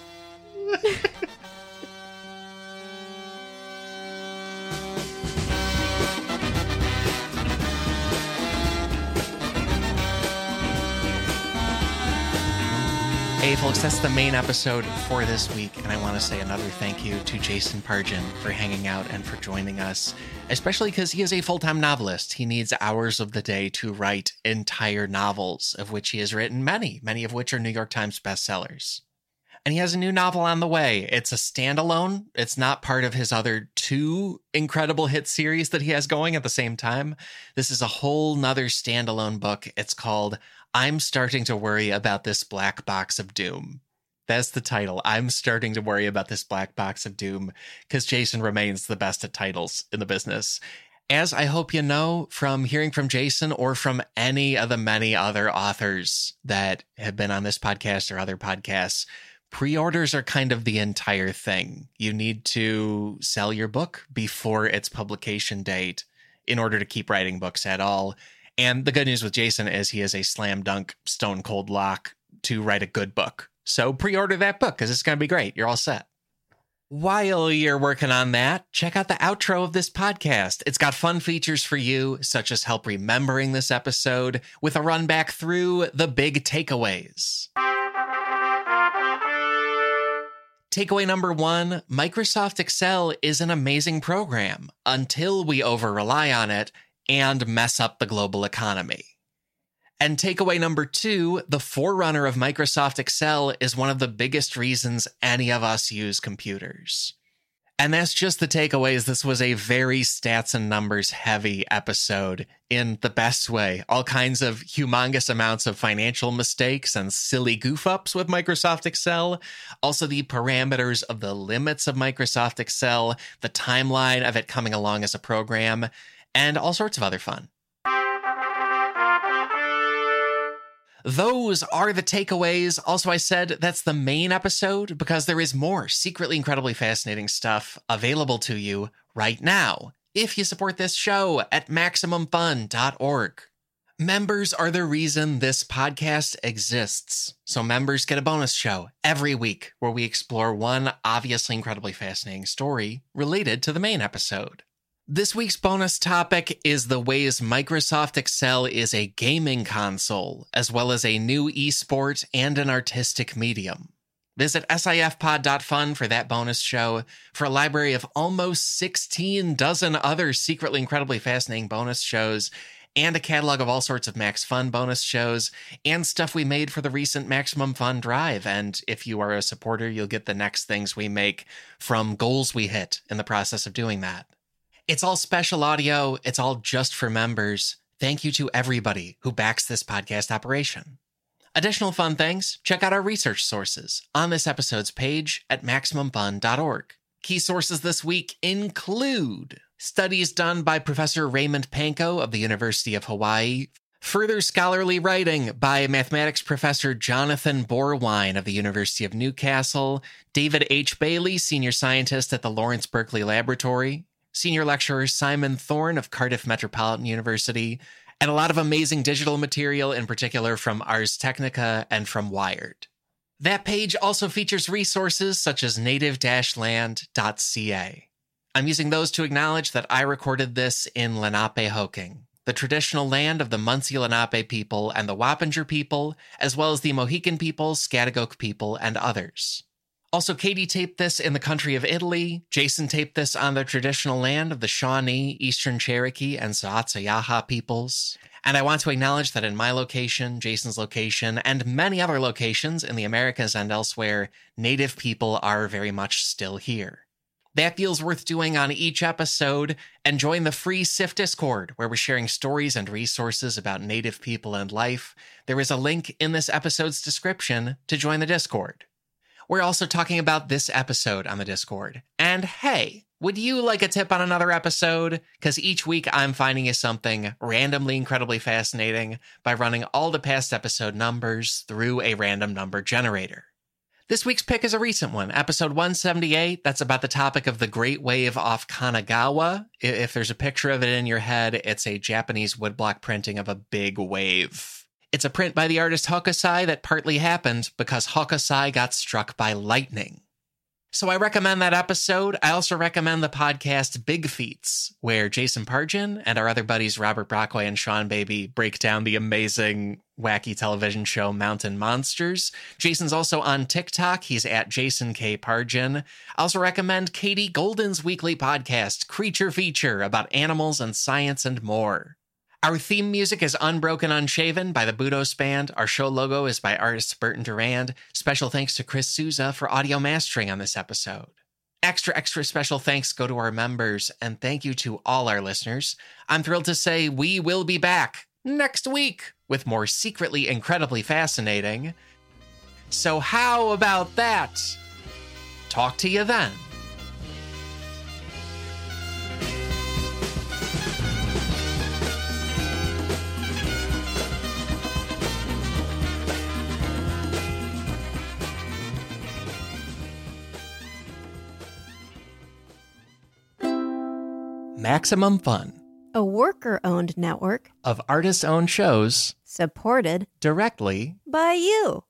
Hey folks, that's the main episode for this week, and I want to say another thank you to Jason Pargin for hanging out and for joining us, especially because he is a full-time novelist. He needs hours of the day to write entire novels, of which he has written many, many of which are New York Times bestsellers. And he has a new novel on the way. It's a standalone. It's not part of his other two incredible hit series that he has going at the same time. This is a whole nother standalone book. It's called I'm Starting to Worry About This Black Box of Doom. That's the title. I'm starting to worry about this black box of doom, because Jason remains the best at titles in the business. As I hope you know from hearing from Jason or from any of the many other authors that have been on this podcast or other podcasts, pre-orders are kind of the entire thing. You need to sell your book before its publication date in order to keep writing books at all. And the good news with Jason is he is a slam dunk, stone cold lock to write a good book. So pre-order that book because it's going to be great. You're all set. While you're working on that, check out the outro of this podcast. It's got fun features for you, such as help remembering this episode with a run back through the big takeaways. Takeaway number one, Microsoft Excel is an amazing program until we over-rely on it and mess up the global economy. And takeaway number two, the forerunner of Microsoft Excel is one of the biggest reasons any of us use computers. And that's just the takeaways. This was a very stats and numbers heavy episode in the best way. All kinds of humongous amounts of financial mistakes and silly goof ups with Microsoft Excel. Also the parameters of the limits of Microsoft Excel, the timeline of it coming along as a program, and all sorts of other fun. Those are the takeaways. Also, I said that's the main episode because there is more secretly incredibly fascinating stuff available to you right now if you support this show at maximum fun dot org. Members are the reason this podcast exists. So members get a bonus show every week where we explore one obviously incredibly fascinating story related to the main episode. This week's bonus topic is the ways Microsoft Excel is a gaming console, as well as a new esport and an artistic medium. Visit sifpod dot fun for that bonus show for a library of almost sixteen dozen other secretly incredibly fascinating bonus shows and a catalog of all sorts of Max Fun bonus shows and stuff we made for the recent Maximum Fun Drive. And if you are a supporter, you'll get the next things we make from goals we hit in the process of doing that. It's all special audio. It's all just for members. Thank you to everybody who backs this podcast operation. Additional fun things, check out our research sources on this episode's page at maximum fun dot org. Key sources this week include studies done by Professor Raymond Pankow of the University of Hawaii, further scholarly writing by mathematics professor Jonathan Borwein of the University of Newcastle, David H. Bailey, senior scientist at the Lawrence Berkeley Laboratory, senior lecturer Simon Thorne of Cardiff Metropolitan University, and a lot of amazing digital material, in particular from Ars Technica and from Wired. That page also features resources such as native dash land dot c a. I'm using those to acknowledge that I recorded this in Lenapehoking, the traditional land of the Munsee Lenape people and the Wappinger people, as well as the Mohican people, Schaghticoke people, and others. Also, Katie taped this in the country of Italy. Jason taped this on the traditional land of the Shawnee, Eastern Cherokee, and Saatsayaha peoples. And I want to acknowledge that in my location, Jason's location, and many other locations in the Americas and elsewhere, Native people are very much still here. That feels worth doing on each episode, and join the free S I F Discord, where we're sharing stories and resources about Native people and life. There is a link in this episode's description to join the Discord. We're also talking about this episode on the Discord. And hey, would you like a tip on another episode? Because each week I'm finding you something randomly incredibly fascinating by running all the past episode numbers through a random number generator. This week's pick is a recent one, episode one seventy-eight. That's about the topic of the Great Wave off Kanagawa. If there's a picture of it in your head, it's a Japanese woodblock printing of a big wave. It's a print by the artist Hokusai that partly happened because Hokusai got struck by lightning. So I recommend that episode. I also recommend the podcast Big Feats, where Jason Pargin and our other buddies Robert Brockway and Sean Baby break down the amazing, wacky television show Mountain Monsters. Jason's also on TikTok. He's at Jason K. Pargin. I also recommend Katie Golden's weekly podcast, Creature Feature, about animals and science and more. Our theme music is Unbroken Unshaven by the Budos Band. Our show logo is by artist Burton Durand. Special thanks to Chris Souza for audio mastering on this episode. Extra, extra special thanks go to our members, and thank you to all our listeners. I'm thrilled to say we will be back next week with more secretly incredibly fascinating. So how about that? Talk to you then. Maximum Fun, a worker-owned network of artist-owned shows supported directly by you.